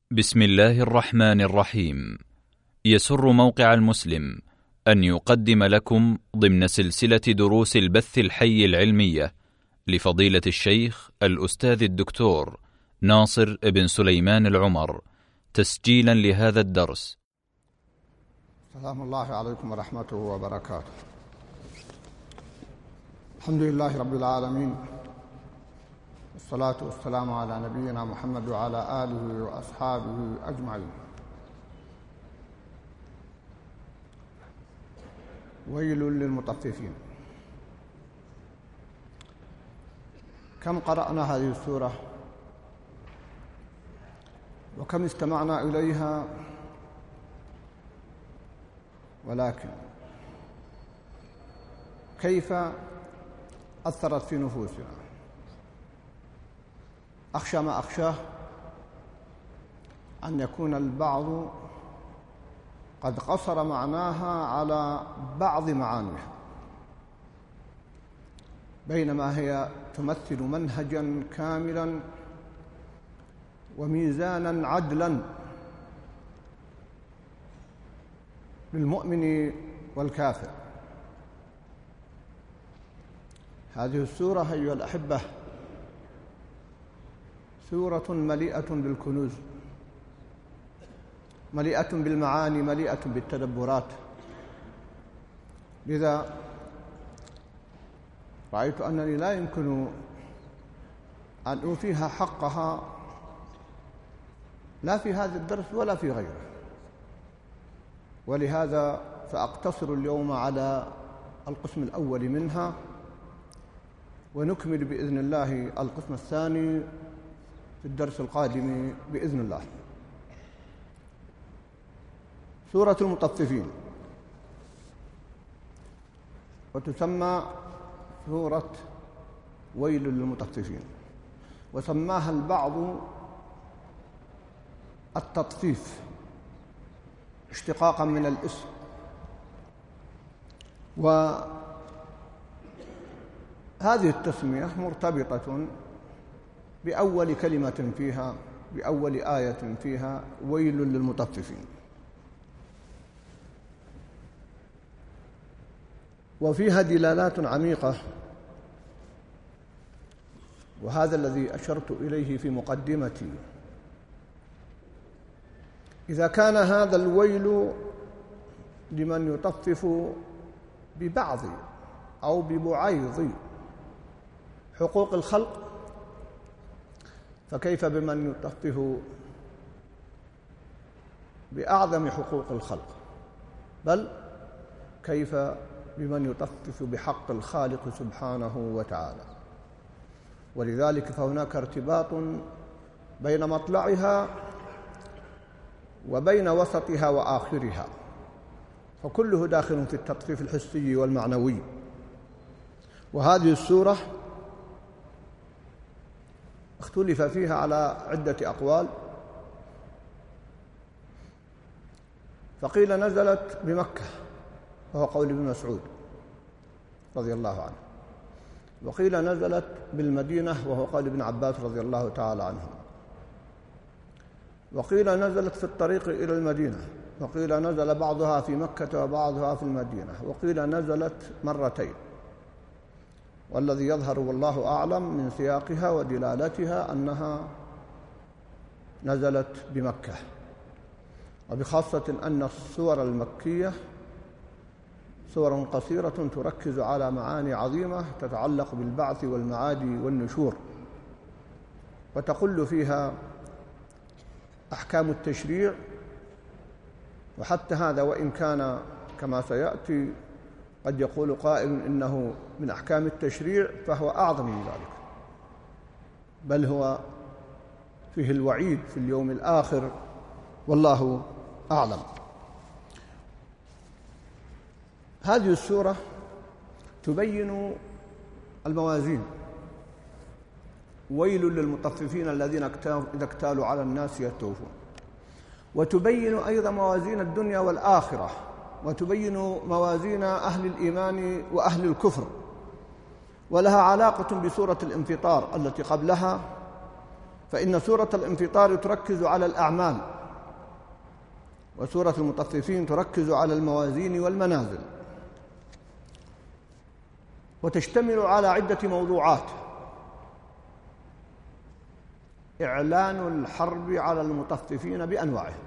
بسم الله الرحمن الرحيم. يسر موقع المسلم أن يقدم لكم ضمن سلسلة دروس البث الحي العلمية لفضيلة الشيخ الأستاذ الدكتور ناصر بن سليمان العمر، تسجيلا لهذا الدرس. سلام الله عليكم ورحمته وبركاته. الحمد لله رب العالمين، والصلاة والسلام على نبينا محمد وعلى آله وأصحابه أجمعين. ويل للمطففين. كم قرأنا هذه السورة وكم استمعنا إليها، ولكن كيف أثرت في نفوسنا؟ أخشى ما أخشاه أن يكون البعض قد قصر معناها على بعض معانيها، بينما هي تمثل منهجا كاملا وميزانا عدلا للمؤمن والكافر. هذه السورة أيها الأحبة سورة مليئة بالكنوز، مليئة بالمعاني، مليئة بالتدبرات. لذا رأيت أنني لا يمكن أن أوفيها حقها لا في هذا الدرس ولا في غيره، ولهذا سأقتصر اليوم على القسم الأول منها، ونكمل بإذن الله القسم الثاني في الدرس القادم بإذن الله. سورة المطففين، وتسمى سورة ويل للمطففين، وسماها البعض التطفيف اشتقاقا من الاسم. وهذه التسمية مرتبطة بأول كلمة فيها، بأول آية فيها، ويل للمطففين. وفيها دلالات عميقة، وهذا الذي أشرت إليه في مقدمتي. إذا كان هذا الويل لمن يطفف ببعض أو ببعيض حقوق الخلق، فكيف بمن يطفف بأعظم حقوق الخلق؟ بل كيف بمن يطفف بحق الخالق سبحانه وتعالى؟ ولذلك فهناك ارتباط بين مطلعها وبين وسطها وآخرها، فكله داخل في التطفيف الحسي والمعنوي. وهذه السورة اختلف فيها على عدة أقوال، فقيل نزلت بمكة وهو قول ابن مسعود رضي الله عنه، وقيل نزلت بالمدينة وهو قول ابن عباس رضي الله تعالى عنه، وقيل نزلت في الطريق إلى المدينة، وقيل نزل بعضها في مكة وبعضها في المدينة، وقيل نزلت مرتين. والذي يظهر والله أعلم من سياقها ودلالتها أنها نزلت بمكة، وبخاصة أن السور المكية سور قصيرة تركز على معاني عظيمة تتعلق بالبعث والمعاد والنشور، وتقل فيها أحكام التشريع. وحتى هذا وإن كان كما سيأتي قد يقول قائل إنه من أحكام التشريع، فهو أعظم من ذلك، بل هو فيه الوعيد في اليوم الآخر، والله أعلم. هذه السورة تبين الموازين، ويل للمطففين الذين إذا اكتالوا على الناس يستوفون، وتبين أيضا موازين الدنيا والآخرة، وتبين موازين أهل الإيمان وأهل الكفر، ولها علاقة بسورة الانفطار التي قبلها، فإن سورة الانفطار تركز على الأعمال، وسورة المطففين تركز على الموازين والمنازل، وتشتمل على عدة موضوعات: إعلان الحرب على المطففين بأنواعهم،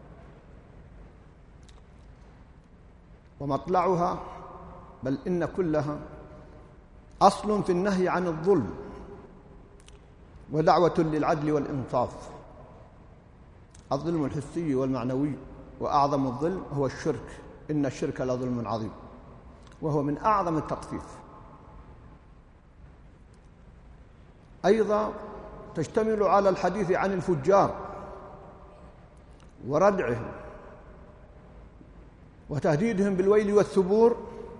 ومطلعها بل إن كلها أصل في النهي عن الظلم ودعوة للعدل والإنصاف. الظلم الحسي والمعنوي، وأعظم الظلم هو الشرك، إن الشرك لظلم عظيم، وهو من أعظم التطفيف. أيضا تشتمل على الحديث عن الفجار وردعهم وتهديدهم بالويل والثبور،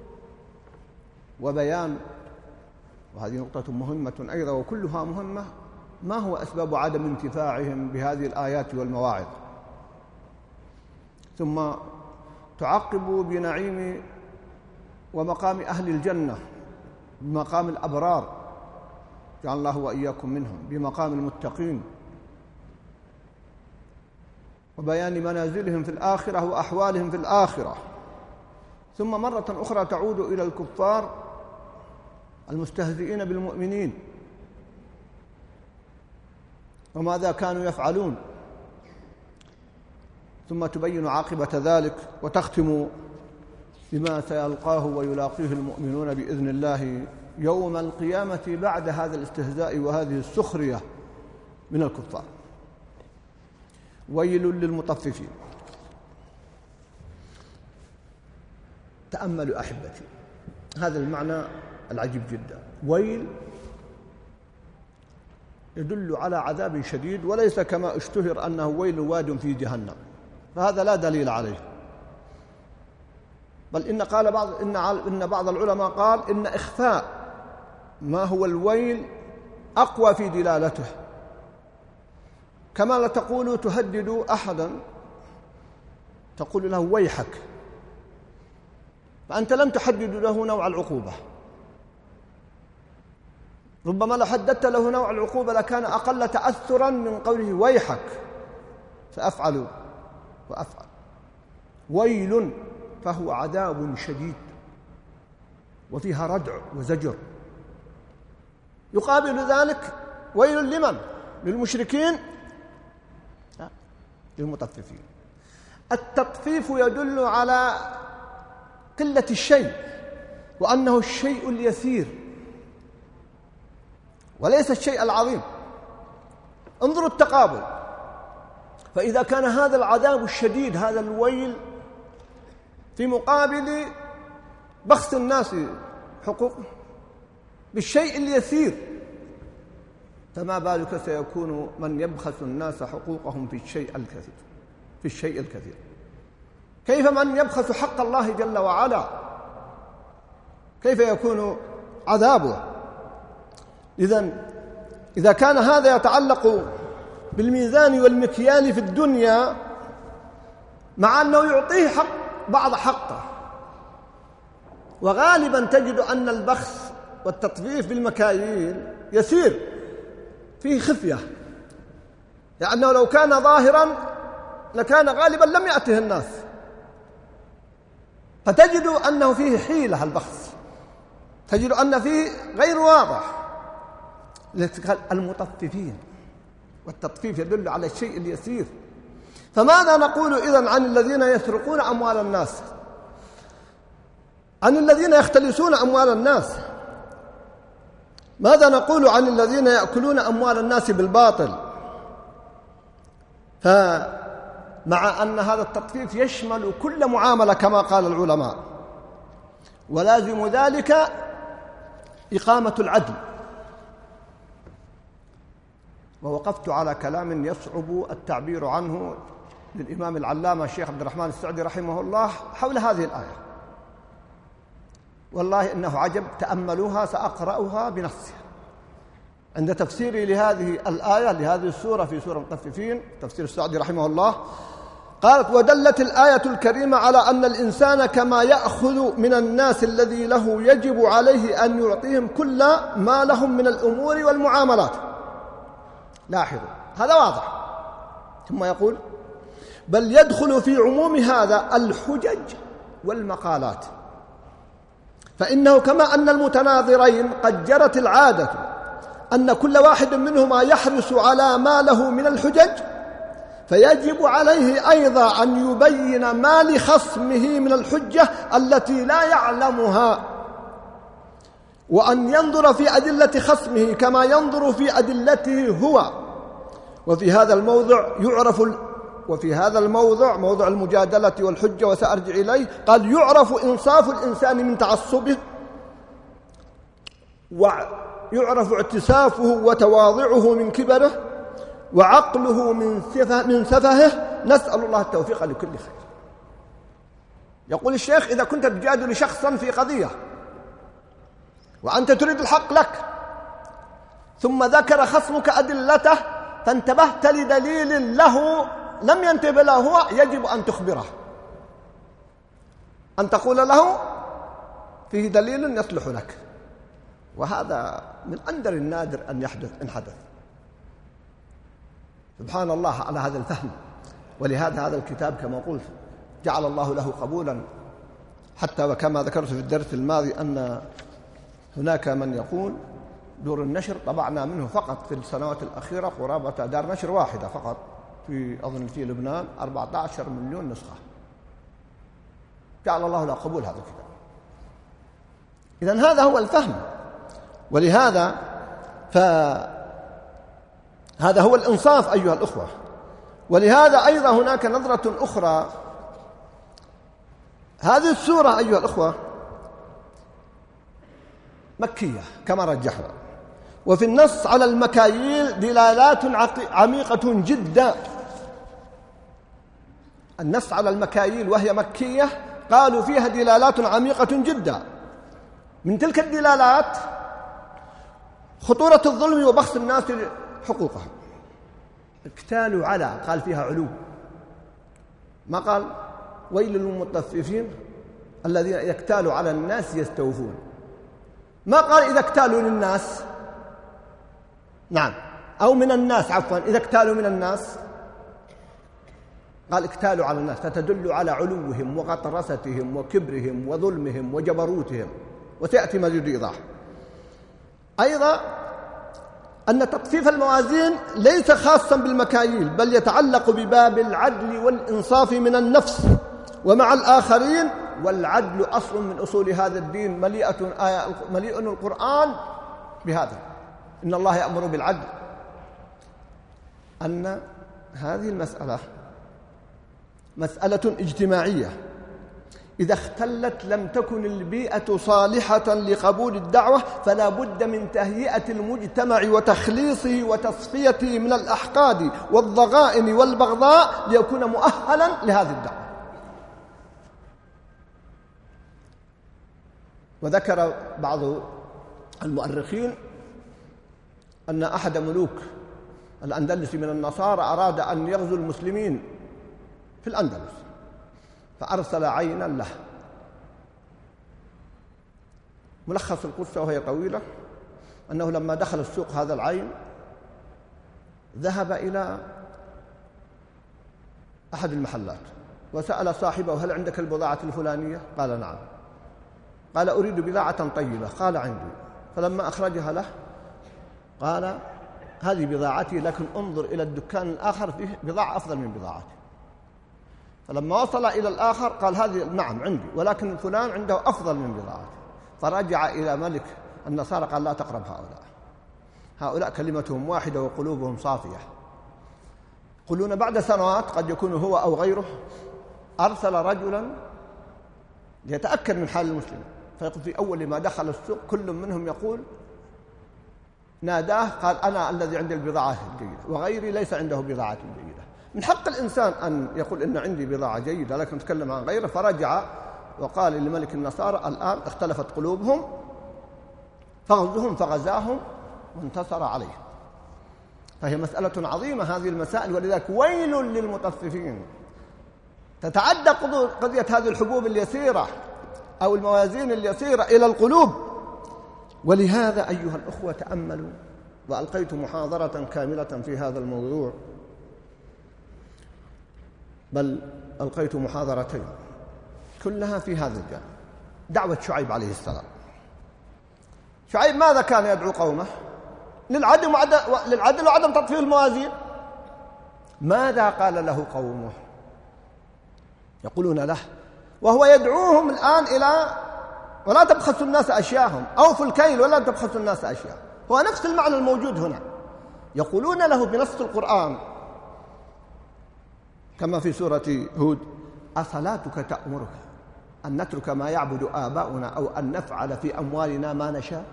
وبيان، وهذه نقطة مهمة أيضا وكلها مهمة، ما هو أسباب عدم انتفاعهم بهذه الآيات والمواعظ. ثم تعقب بنعيم ومقام أهل الجنة، بمقام الأبرار، جعل الله وإياكم منهم، بمقام المتقين، وبيان منازلهم في الآخرة وأحوالهم في الآخرة. ثم مرة أخرى تعود إلى الكفار المستهزئين بالمؤمنين وماذا كانوا يفعلون، ثم تبين عاقبة ذلك، وتختم بما سيلقاه ويلاقيه المؤمنون بإذن الله يوم القيامة بعد هذا الاستهزاء وهذه السخرية من الكفار. ويل للمطففين. تأملوا أحبتي هذا المعنى العجيب جدا. ويل يدل على عذاب شديد، وليس كما اشتهر أنه ويل واد في جهنم، فهذا لا دليل عليه. بل إن بعض العلماء قال إن إخفاء ما هو الويل أقوى في دلالته، كما لا تقول تهدد أحدا تقول له ويحك، فأنت لم تحدد له نوع العقوبة. ربما لو حددت له نوع العقوبة لكان أقل تأثرا من قوله ويحك، فأفعل وأفعل. ويل فهو عذاب شديد وفيها ردع وزجر. يقابل ذلك ويل لمن؟ للمشركين؟ لا، للمطففين. التطفيف يدل على قلة الشيء، وأنه الشيء اليسير وليس الشيء العظيم. انظروا التقابل، فإذا كان هذا العذاب الشديد، هذا الويل، في مقابل بخس الناس حقوقهم بالشيء اليسير، فما بالك سيكون من يبخس الناس حقوقهم في الشيء الكثير. كيف من يبخس حق الله جل وعلا؟ كيف يكون عذابه؟ إذا كان هذا يتعلق بالميزان والمكيال في الدنيا، مع أنه يعطيه بعض حقه، وغالبا تجد أن البخس والتطفيف بالمكاييل يسير فيه خفية، لأنه لو كان ظاهرا لكان غالبا لم يأته الناس، فتجد أنه فيه حيلة البخس، تجد أن فيه غير واضح. المطففين، والتطفيف يدل على الشيء اليسير. فماذا نقول إذن عن الذين يسرقون أموال الناس، عن الذين يختلسون أموال الناس؟ ماذا نقول عن الذين يأكلون أموال الناس بالباطل؟ فمع أن هذا التطفيف يشمل كل معاملة كما قال العلماء، ولازم ذلك إقامة العدل. ووقفت على كلام يصعب التعبير عنه للإمام العلامة الشيخ عبد الرحمن السعدي رحمه الله حول هذه الآية، والله إنه عجب. تأملوها، سأقرأها بنصها. عند تفسيري لهذه الآية، لهذه السورة، في سورة المطففين، تفسير السعدي رحمه الله، قالت: ودلت الآية الكريمة على أن الإنسان كما يأخذ من الناس الذي له يجب عليه أن يعطيهم كل ما لهم من الأمور والمعاملات. لاحظوا، هذا واضح. ثم يقول بل يدخل في عموم هذا الحجج والمقالات، فإنه كما أن المتناظرين قد جرت العادة أن كل واحد منهما يحرص على ما له من الحجج، فيجب عليه أيضا أن يبين ما لخصمه من الحجة التي لا يعلمها، وأن ينظر في أدلة خصمه كما ينظر في أدلته هو. وفي هذا الموضع موضع المجادلة والحجة وسأرجع إليه، قال يعرف إنصاف الإنسان من تعصبه، ويعرف اعتسافه وتواضعه من كبره، وعقله من سفهه. نسأل الله التوفيق لكل خير. يقول الشيخ إذا كنت تجادل شخصا في قضية وأنت تريد الحق لك، ثم ذكر خصمك أدلته فانتبهت لدليل له لم ينتبه له هو، يجب أن تخبره، أن تقول له فيه دليل يصلح لك. وهذا من أندر النادر أن يحدث إن حدث. سبحان الله على هذا الفهم. ولهذا هذا الكتاب كما قلت جعل الله له قبولا، حتى وكما ذكرت في الدرس الماضي أن هناك من يقول دور النشر طبعنا منه فقط في السنوات الأخيرة قرابة دار نشر واحدة فقط أظن في لبنان 14 مليون نسخة. جعل الله له قبول هذا الكتاب. إذن هذا هو الفهم. ولهذا هذا هو الإنصاف أيها الأخوة. ولهذا أيضا هناك نظرة أخرى. هذه السورة أيها الأخوة مكية كما رجحنا، وفي النص على المكاييل دلالات عميقة جدا. النص على المكاييل وهي مكية قالوا فيها دلالات عميقة جدا. من تلك الدلالات خطورة الظلم وبخس الناس حقوقهم. اكتالوا على، قال فيها علو، ما قال ويل للمطففين الذين يكتالوا على الناس يستوفون. ما قال إذا اكتالوا للناس، نعم، أو من الناس عفوا، إذا اكتالوا من الناس، قال اكتالوا على الناس، فتدل على علوهم وغطرستهم وكبرهم وظلمهم وجبروتهم، وسيأتي مزيد إيضاح. أيضا أن تطفيف الموازين ليس خاصا بالمكاييل، بل يتعلق بباب العدل والإنصاف من النفس ومع الآخرين. والعدل أصل من أصول هذا الدين، مليء القرآن بهذا، إن الله يأمر بالعدل. أن هذه المسألة مسألة اجتماعية، إذا اختلت لم تكن البيئة صالحة لقبول الدعوة، فلا بد من تهيئة المجتمع وتخليصه وتصفيته من الأحقاد والضغائن والبغضاء ليكون مؤهلا لهذه الدعوة. وذكر بعض المؤرخين أن أحد ملوك الأندلس من النصارى أراد أن يغزو المسلمين في الأندلس، فأرسل عينا له. ملخص القصة وهي طويلة أنه لما دخل السوق هذا العين ذهب إلى أحد المحلات وسأل صاحبه هل عندك البضاعة الفلانية؟ قال نعم. قال أريد بضاعة طيبة. قال عندي. فلما أخرجها له قال هذه بضاعتي، لكن انظر إلى الدكان الآخر فيه بضاعة أفضل من بضاعتي. فلما وصل إلى الآخر قال هذه نعم عندي، ولكن فلان عنده أفضل من بضاعتي. فرجع إلى ملك النصارى قال لا تقرب هؤلاء كلمتهم واحدة وقلوبهم صافية. يقولون بعد سنوات قد يكون هو أو غيره أرسل رجلا ليتأكد من حال المسلمين، فيقول في أول ما دخل السوق كل منهم يقول ناداه قال أنا الذي عندي البضاعة الجيدة وغيري ليس عنده بضاعة جيدة. من حق الإنسان أن يقول إن عندي بضاعة جيدة لكن نتكلم عن غيره. فرجع وقال لملك النصارى الآن اختلفت قلوبهم، فغزهم فغزاهم وانتصر عليهم. فهي مسألة عظيمة هذه المسائل، ولذلك ويل للمطففين. تتعدى قضية هذه الحبوب اليسيرة أو الموازين اليسيرة إلى القلوب. ولهذا أيها الأخوة تأملوا وألقيت محاضرة كاملة في هذا الموضوع، بل ألقيت محاضرتين كلها في هذا الجانب. دعوة شعيب عليه السلام. شعيب ماذا كان يدعو قومه؟ للعدل وعدم تطفيف الموازين. ماذا قال له قومه؟ يقولون له وهو يدعوهم الآن إلى ولا تبخسوا الناس أشياءهم، أوفوا الكيل ولا تبخسوا الناس أشياء. هو نفس المعنى الموجود هنا. يقولون له بنص القرآن كما في سورة هود: أصلاتك تأمرك أن نترك ما يعبد آباؤنا أو أن نفعل في أموالنا ما نشاء؟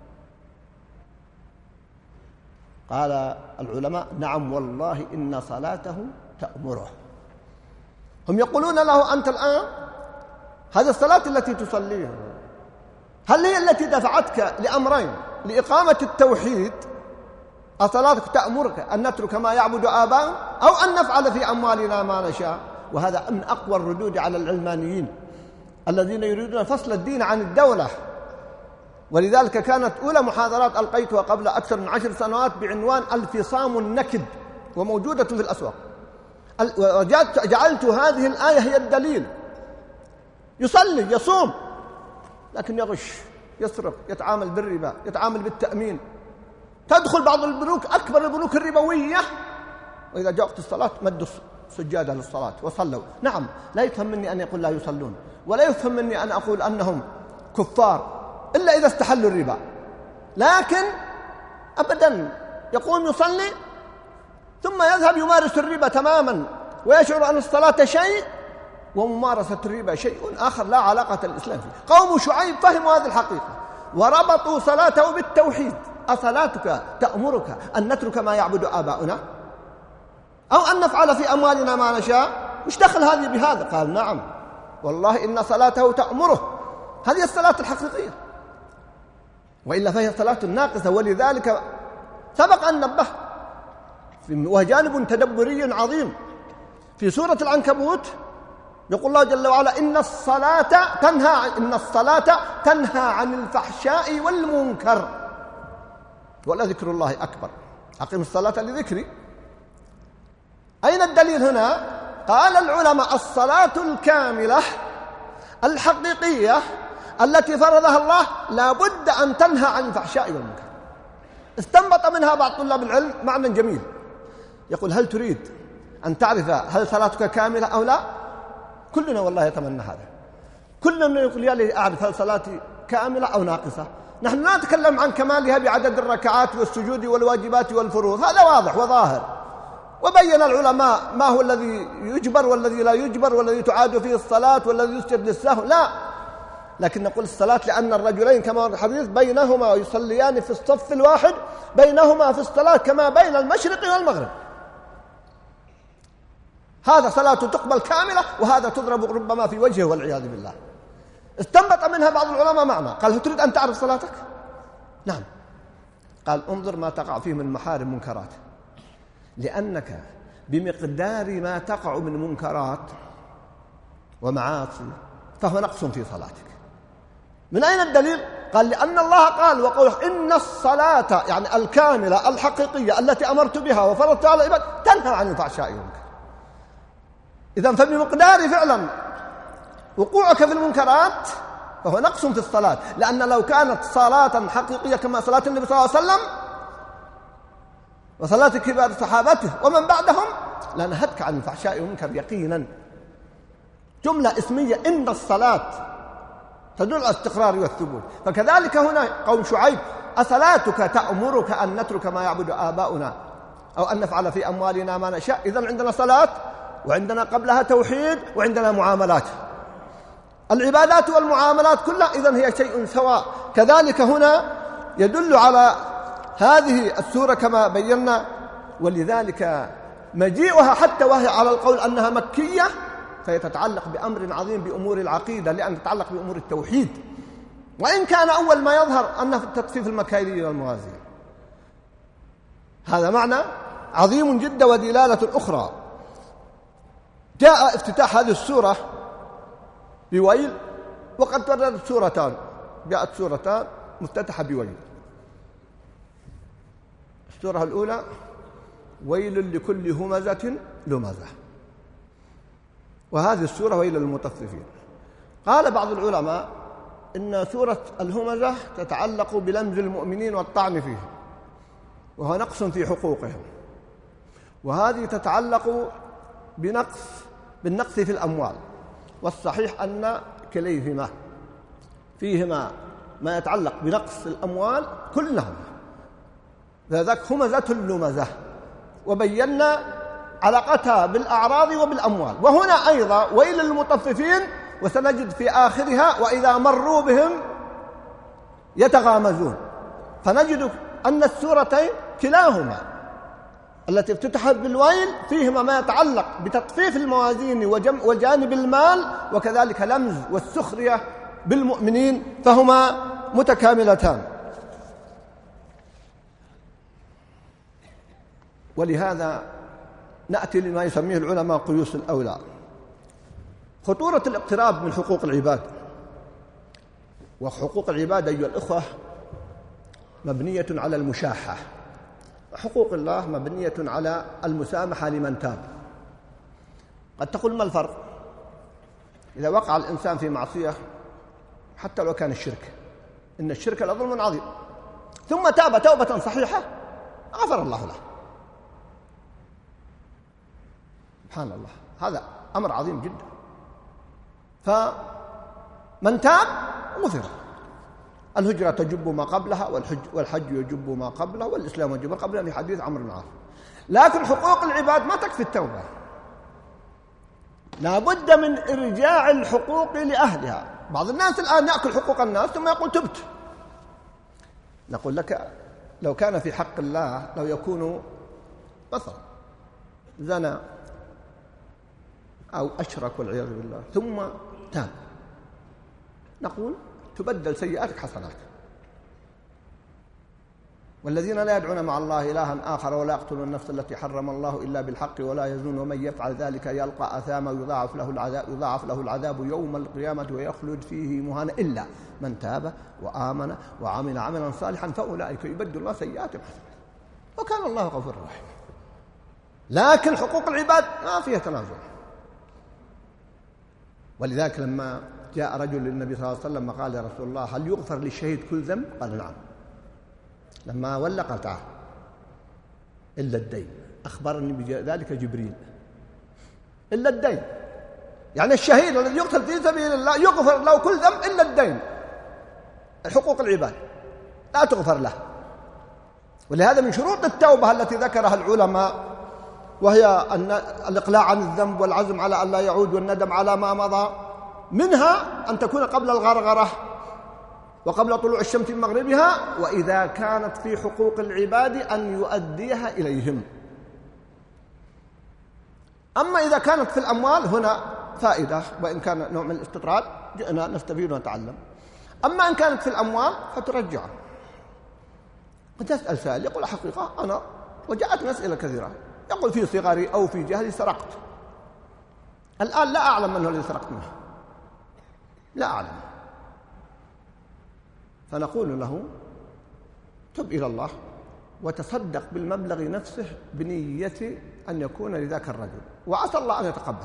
قال العلماء: نعم والله إن صلاته تأمره. هم يقولون له: أنت الآن هذه الصلاة التي تصليها هل هي التي دفعتك لأمرين: لإقامة التوحيد، أصلاتك تأمرك أن نترك ما يعبد آباؤنا أو أن نفعل في أموالنا ما نشاء. وهذا من أقوى الردود على العلمانيين الذين يريدون فصل الدين عن الدولة. ولذلك كانت أولى محاضرات ألقيتها قبل أكثر من 10 سنوات بعنوان الفصام النكد، وموجودة في الأسواق. وجعلت هذه الآية هي الدليل. يصلي يصوم لكن يغش، يسرق، يتعامل بالربا، يتعامل بالتأمين، تدخل بعض البنوك أكبر البنوك الربوية، وإذا جاء وقت الصلاة مدوا سجادة للصلاة وصلوا. نعم، لا يفهم مني أن يقول لا يصلون، ولا يفهم مني أن أقول أنهم كفار إلا إذا استحلوا الربا، لكن أبدا يقوم يصلي ثم يذهب يمارس الربا تماما، ويشعر أن الصلاة شيء وممارسة الربا شيء آخر لا علاقة الإسلام فيه. قوم شعيب فهموا هذه الحقيقة وربطوا صلاته بالتوحيد. أصلاتك تأمرك أن نترك ما يعبد آباؤنا أو أن نفعل في أموالنا ما نشاء؟ مش دخل هذه بهذا؟ قال: نعم والله إن صلاته تأمره. هذه الصلاة الحقيقية، وإلا فهي صلاة ناقصة. ولذلك سبق أن نبه، وجانب تدبري عظيم في سورة العنكبوت يقول الله جل وعلا: إن الصلاة تنهى عن الفحشاء والمنكر ولذكر الله أكبر. أقم الصلاة لذكري. أين الدليل هنا؟ قال العلماء: الصلاة الكاملة الحقيقية التي فرضها الله لا بد أن تنهى عن الفحشاء والمنكر. استنبط منها بعض طلاب العلم معنى جميل، يقول: هل تريد أن تعرف هل صلاتك كاملة أو لا؟ كلنا والله يتمنى هذا، كلنا يقول: يا لي أعرف هل صلاتي كاملة أو ناقصة. نحن لا نتكلم عن كمالها بعدد الركعات والسجود والواجبات والفروض، هذا واضح وظاهر، وبين العلماء ما هو الذي يجبر والذي لا يجبر، والذي تعاد فيه الصلاة والذي يسجد للسهو، لا. لكن نقول الصلاة لأن الرجلين كما ورد الحديث بينهما يصليان في الصف الواحد بينهما في الصلاة كما بين المشرق والمغرب. هذا صلاة تقبل كاملة، وهذا تضرب ربما في وجهه والعياذ بالله. استنبط منها بعض العلماء معنى، قال: هل تريد أن تعرف صلاتك؟ نعم. قال: انظر ما تقع فيه من محارم منكرات، لأنك بمقدار ما تقع من منكرات ومعاصي فهو نقص في صلاتك. من أين الدليل؟ قال: لأن الله قال وقوله: إن الصلاة يعني الكاملة الحقيقية التي أمرت بها وفرضت على العباد تنهى عن الفحشاء والمنكر. إذن فبمقدار فعلا وقوعك في المنكرات فهو نقص في الصلاة، لأن لو كانت صلاة حقيقية كما صلاة النبي صلى الله عليه وسلم وصلاة كبار صحابته ومن بعدهم لنهتك عن الفحشاء والمنكر يقينا. جملة اسمية، إن الصلاة تدل على الاستقرار والثبوت. فكذلك هنا قوم شعيب: أصلاتك تأمرك أن نترك ما يعبد آباؤنا أو أن نفعل في أموالنا ما نشاء. إذن عندنا صلاة، وعندنا قبلها توحيد، وعندنا معاملات. العبادات والمعاملات كلها إذن هي شيء سواء. كذلك هنا يدل على هذه السورة كما بينا، ولذلك مجيئها حتى وهي على القول أنها مكية فهي تتعلق بأمر عظيم بأمور العقيدة، لأن تتعلق بأمور التوحيد، وإن كان أول ما يظهر أنها في التطفيف المكاييلي والموازين. هذا معنى عظيم جدا. ودلالة أخرى: جاء افتتاح هذه السورة بويل، وقد وردت سورتان، جاءت سورتان مفتتحة بويل. السورة الأولى ويل لكل همزة لمزة، وهذه السورة ويل للمطففين. قال بعض العلماء إن سورة الهمزة تتعلق بلمز المؤمنين والطعن فيهم وهو نقص في حقوقهم، وهذه تتعلق بالنقص في الأموال، والصحيح أن كليهما فيهما ما يتعلق بنقص الأموال كلهم، لذلك همزة اللمزة، وبينا علاقتها بالأعراض وبالأموال. وهنا أيضا ويل للمطففين، وسنجد في آخرها وإذا مروا بهم يتغامزون، فنجد أن السورتين كلاهما التي افتتحت بالويل فيهما ما يتعلق بتطفيف الموازين وجانب المال، وكذلك لمز والسخرية بالمؤمنين، فهما متكاملتان. ولهذا نأتي لما يسميه العلماء قيوس الأولى. خطورة الاقتراب من حقوق العباد، وحقوق العباد أيها الأخوة مبنية على المشاحة، وحقوق الله مبنية على المسامحة لمن تاب. قد تقول ما الفرق؟ إذا وقع الإنسان في معصية حتى لو كان الشرك، إن الشرك لظلم عظيم، ثم تاب توبة صحيحة غفر الله له، سبحان الله، هذا أمر عظيم جدا. فمن تاب غفر. الهجرة تجب ما قبلها، والحج يجب ما قبله، والإسلام يجب ما قبله، في حديث عمرو بن العاص. لكن حقوق العباد ما تكفي التوبة، لا بد من إرجاع الحقوق لأهلها. بعض الناس الآن يأكل حقوق الناس ثم يقول تبت. نقول لك لو كان في حق الله لو يكون مثلا زنى أو أشرك والعياذ بالله ثم تاب، نقول تبدل سيئاتك حسنات. والذين لا يدعون مع الله إلها آخر ولا يقتلون النفس التي حرم الله إلا بالحق ولا يزنون ومن يفعل ذلك يلقى أثاما يضاعف له العذاب يوم القيامة ويخلد فيه مهانا إلا من تاب وآمن وعمل عملا صالحا فأولئك يبدل الله سيئاتهم حسنات وكان الله غفورا رحيما. لكن حقوق العباد ما فيها تنازل. ولذلك لما جاء رجل للنبي صلى الله عليه وسلم قال يا رسول الله هل يغفر للشهيد كل ذنب؟ قال نعم. لما ولى قال تعال إلا الدين، أخبرني بذلك جبريل. إلا الدين، يعني الشهيد الذي يقتل في سبيل الله يغفر له كل ذنب إلا الدين. حقوق العباد لا تغفر له. ولهذا من شروط التوبة التي ذكرها العلماء وهي أن الإقلاع عن الذنب والعزم على أن لا يعود والندم على ما مضى، منها أن تكون قبل الغرغرة وقبل طلوع الشمس من مغربها، وإذا كانت في حقوق العباد أن يؤديها إليهم. أما إذا كانت في الأموال هنا فائدة، وإن كان نوع من الاستطراد جئنا نستفيد ونتعلم. أما إن كانت في الأموال فترجع. قد تسأل سائل يقول حقيقة أنا وجاءتني أسئلة كثيرة، يقول في صغري أو في جهلي سرقت، الآن لا أعلم من هو الذي سرقت منه، لا أعلم. فنقول له تب إلى الله وتصدق بالمبلغ نفسه بنية أن يكون لذاك الرجل، وعسى الله أن يتقبل.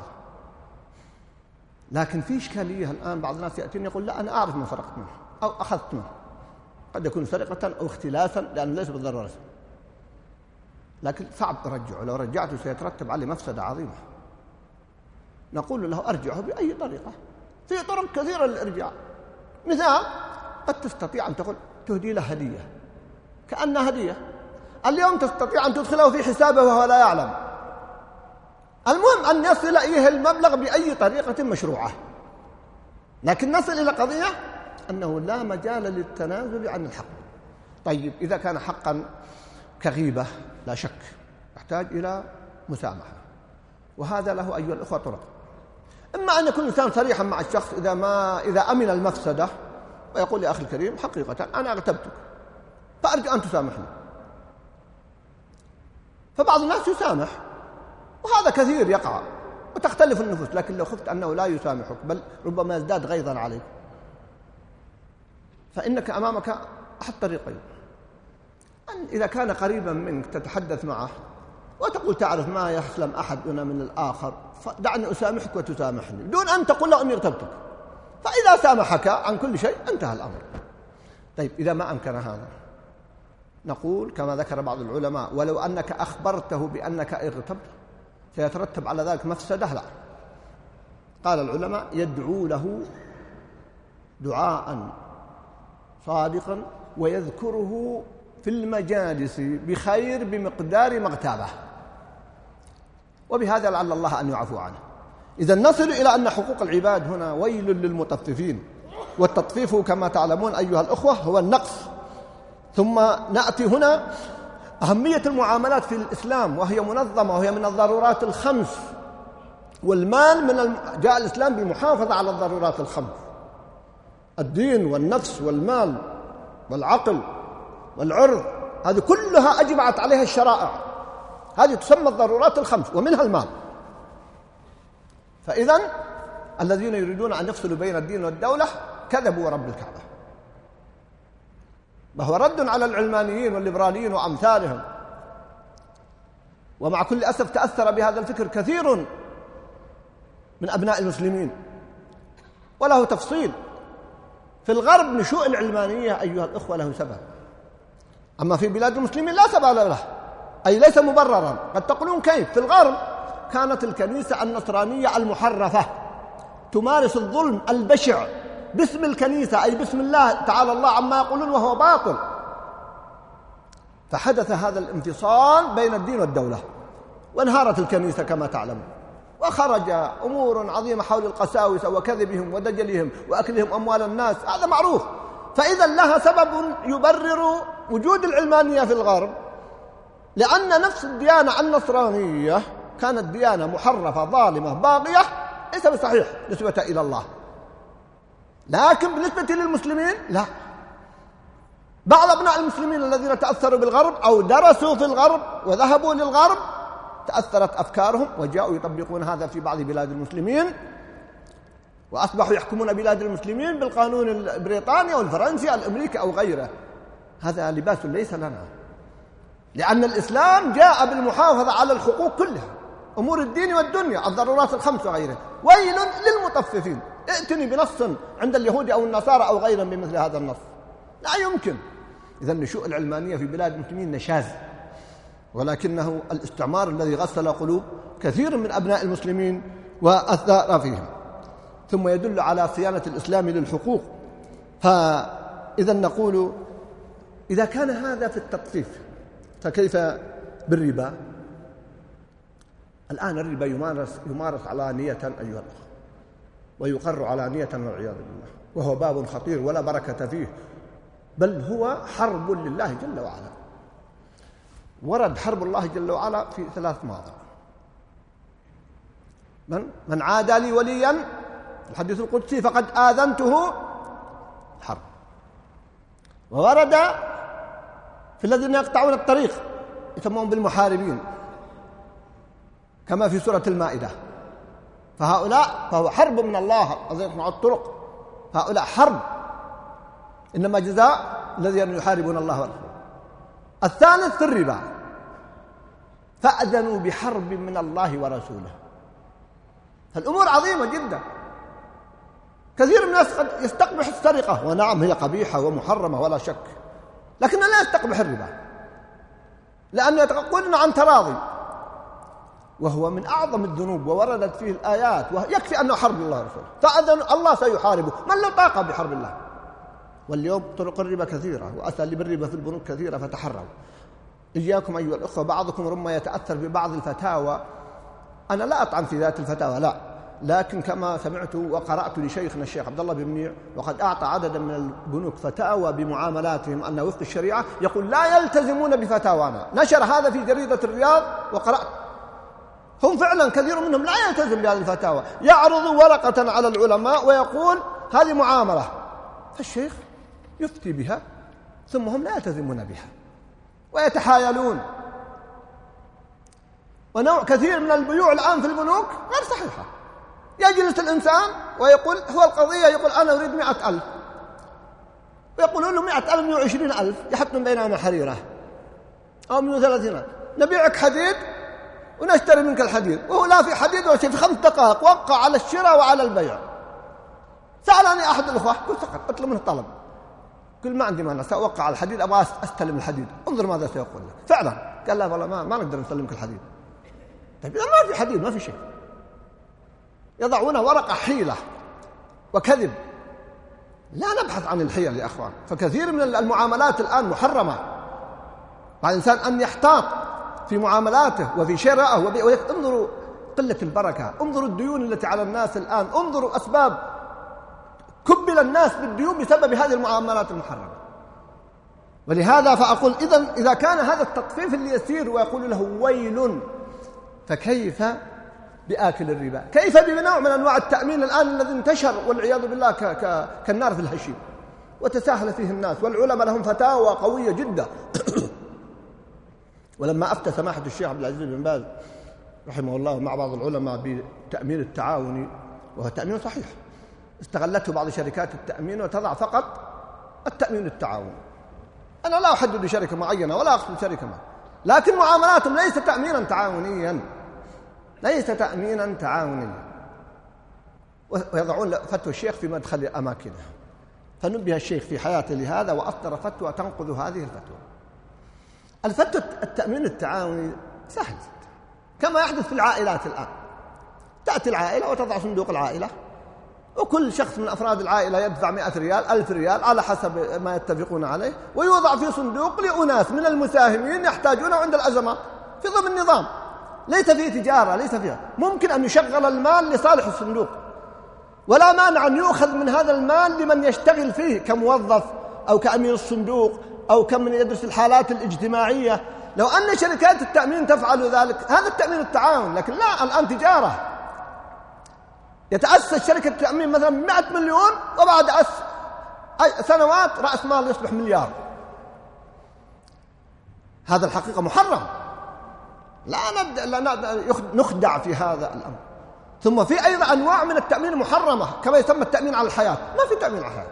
لكن في إشكالية الآن، بعض الناس يأتيني يقول لا أنا أعرف من سرقت منه أو أخذت منه، قد يكون سرقة أو اختلاسا لأنه ليس بالضرورة، لكن صعب ترجعه، لو رجعته سيترتب عليه مفسدة عظيمة. نقول له أرجعه بأي طريقة، في طرق كثيرة للإرجاع. مثال قد تستطيع أن تقول تهدي له هدية كأنها هدية، اليوم تستطيع أن تدخله في حسابه وهو لا يعلم. المهم أن يصل إليه المبلغ بأي طريقة مشروعة، لكن نصل إلى قضية أنه لا مجال للتنازل عن الحق. طيب إذا كان حقا كغيبة لا شك يحتاج إلى مسامحة، وهذا له أيها الأخوة طرق. إما أن يكون الإنسان صريحا مع الشخص إذا أمن المفسدة ويقول يا أخي الكريم حقيقة أنا اغتبتك فأرجو أن تسامحني، فبعض الناس يسامح، وهذا كثير يقع وتختلف النفوس. لكن لو خفت أنه لا يسامحك بل ربما يزداد غيظا عليك، فإنك أمامك أحد طريقين: إذا كان قريبا منك تتحدث معه وتقول تعرف ما يسلم أحدنا من الآخر، فدعني أسامحك وتسامحني، دون أن تقول له أني اغتبتك. فإذا سامحك عن كل شيء انتهى الأمر. طيب إذا ما أمكن هذا، نقول كما ذكر بعض العلماء: ولو أنك أخبرته بأنك اغتبت سيترتب على ذلك مفسدة، لا. قال العلماء: يدعو له دعاء صادقا ويذكره في المجالس بخير بمقدار ما اغتابه، وبهذا لعل الله أن يعفو عنه. إذا نصل إلى أن حقوق العباد هنا ويل للمطففين، والتطفيف كما تعلمون أيها الأخوة هو النقص. ثم نأتي هنا أهمية المعاملات في الإسلام، وهي منظمة، وهي من الضرورات الخمس، والمال جاء الإسلام بالمحافظة على الضرورات الخمس: الدين والنفس والمال والعقل والعرض، هذه كلها أجمعت عليها الشرائع، هذه تسمى الضرورات الخمس ومنها المال. فإذن الذين يريدون أن يفصلوا بين الدين والدولة كذبوا رب الكعبة، وهو رد على العلمانيين والليبراليين وأمثالهم. ومع كل أسف تأثر بهذا الفكر كثير من أبناء المسلمين، وله تفصيل. في الغرب نشوء العلمانية أيها الأخوة له سبب، أما في بلاد المسلمين لا سبب له، أي ليس مبررا. قد تقولون كيف؟ في الغرب كانت الكنيسة النصرانية المحرفة تمارس الظلم البشع باسم الكنيسة، أي باسم الله تعالى الله عما يقولون وهو باطل. فحدث هذا الانفصال بين الدين والدولة، وانهارت الكنيسة كما تعلمون، وخرج أمور عظيمة حول القساوسة وكذبهم ودجلهم وأكلهم أموال الناس، هذا معروف. فإذا لها سبب يبرر وجود العلمانية في الغرب، لأن نفس الديانة النصرانية كانت ديانة محرفة ظالمة باغية، ليس بصحيح نسبة إلى الله. لكن بالنسبة للمسلمين لا. بعض أبناء المسلمين الذين تأثروا بالغرب أو درسوا في الغرب وذهبوا للغرب تأثرت أفكارهم وجاءوا يطبقون هذا في بعض بلاد المسلمين، وأصبحوا يحكمون بلاد المسلمين بالقانون البريطاني أو الفرنسي أو الأمريكي أو غيره. هذا لباس ليس لنا، لأن الإسلام جاء بالمحافظة على الحقوق كلها، أمور الدين والدنيا، الضرورات الخمس وغيرها. ويل للمطففين. ائتني بنص عند اليهود أو النصارى أو غيرهم بمثل هذا النص، لا يمكن. إذا نشوء العلمانية في بلاد المسلمين نشاز، ولكنه الاستعمار الذي غسل قلوب كثير من أبناء المسلمين وأثار فيهم. ثم يدل على صيانة الإسلام للحقوق. فإذا نقول إذا كان هذا في التطفيف فكيف بالربا؟ الآن الربا يمارس علانية أيها الأخوة، ويقر علانية والعياذ بالله، وهو باب خطير ولا بركة فيه، بل هو حرب لله جل وعلا. ورد حرب الله جل وعلا في 3 مواضع: من عادى لي وليا، الحديث القدسي، فقد آذنته حرب. وورد في الذين يقطعون الطريق يسمون بالمحاربين كما في سورة المائدة، فهو حرب من الله الذين على الطرق، هؤلاء حرب، إنما جزاء الذين يحاربون الله ورسوله. الثالث في الربا: فأذنوا بحرب من الله ورسوله. الأمور عظيمة جدا. كثير من الناس قد يستقبح السرقة، ونعم هي قبيحة ومحرمة ولا شك، لكن لا يستقبح الربا، لأنه يتقولون عن تراضي، وهو من أعظم الذنوب ووردت فيه الآيات، ويكفي أنه حرب الله ورسوله. فأذن الله سيحاربه، من له طاقة بحرب الله. واليوم طرق الربا كثيرة وأساليب الربا في البنوك كثيرة، فتحروا. إياكم أيها الأخوة، بعضكم ربما يتأثر ببعض الفتاوى. أنا لا أطعن في ذات الفتاوى، لا، لكن كما سمعت وقرأت لشيخنا الشيخ عبد الله بن منيع، وقد أعطى عددا من البنوك فتاوى بمعاملاتهم أنه وفق الشريعة، يقول لا يلتزمون بفتاوانا. نشر هذا في جريدة الرياض وقرأت. هم فعلا كثير منهم لا يلتزم بهذه الفتاوى، يعرض ورقة على العلماء ويقول هذه معاملة، فالشيخ يفتي بها ثم هم لا يلتزمون بها ويتحايلون. ونوع كثير من البيوع الآن في البنوك غير صحيحة. يجلس الإنسان ويقول هو القضية، يقول أنا أريد 100,000، ويقولون له 100,000 120,000، يحطون بينهما حريرة. أو 130 نبيعك حديد ونشتري منك الحديد، وهو لا في حديد ولا شيء، في 5 دقائق وقع على الشراء وعلى البيع. سألني أحد الأخوة، قلت سقط، أطلب منه طلب، قل ما عندي مانع، سأوقع على الحديد، أبغى أستلم الحديد، انظر ماذا سيقول لك. فعلا قال لا والله ما نقدر نسلمك الحديد. طيب إذا ما في حديد ما في شيء. يضعون ورقة حيلة وكذب. لا نبحث عن الحيل يا أخوان، فكثير من المعاملات الآن محرمة. على الإنسان أن يحتاط في معاملاته وفي شرائه انظروا قلة البركة، انظروا الديون التي على الناس الآن، انظروا أسباب كبل الناس بالديون بسبب هذه المعاملات المحرمة. ولهذا فأقول إذا كان هذا التطفيف اللي يسير ويقول له ويل، فكيف بآكل الربا؟ كيف بنوع من أنواع التأمين الآن الذي انتشر والعياذ بالله كالنار في الهشيم وتساهل فيه الناس، والعلماء لهم فتاوى قوية جدا. ولما أفتى سماحة الشيخ عبد العزيز بن باز رحمه الله مع بعض العلماء بالتأمين التعاوني، وهو تأمين صحيح، استغلته بعض شركات التأمين وتضع فقط التأمين التعاوني. أنا لا أحدد شركة معينة ولا أقصد شركة معينة، لكن معاملاتهم ليس تأمينا تعاونيا، ليس تأمينا تعاونيا. ويضعون فتوى الشيخ في مدخل أماكنه، فنبه الشيخ في حياته لهذا وأصدر فتوى تنقض هذه الفتوى. الفتوى التأمين التعاوني سهل كما يحدث في العائلات الآن. تأتي العائلة وتضع صندوق العائلة، وكل شخص من أفراد العائلة يدفع 100 ريال 1000 ريال على حسب ما يتفقون عليه، ويوضع في صندوق لأناس من المساهمين يحتاجونه عند الأزمات في ضمن النظام. ليس فيه تجارة، ليس فيها، ممكن أن يشغل المال لصالح الصندوق، ولا مانع أن يؤخذ من هذا المال لمن يشتغل فيه كموظف أو كأمين الصندوق أو كمن يدرس الحالات الاجتماعية. لو أن شركات التأمين تفعل ذلك هذا التأمين التعاون، لكن لا، الآن تجارة. يتأسس شركة التأمين مثلا 100 مليون، وبعد سنوات رأس مال يصبح مليار. هذا الحقيقة محرم، لا نخدع في هذا الأمر. ثم في أيضا أنواع من التأمين محرمة كما يسمى التأمين على الحياة. ما في تأمين على الحياة.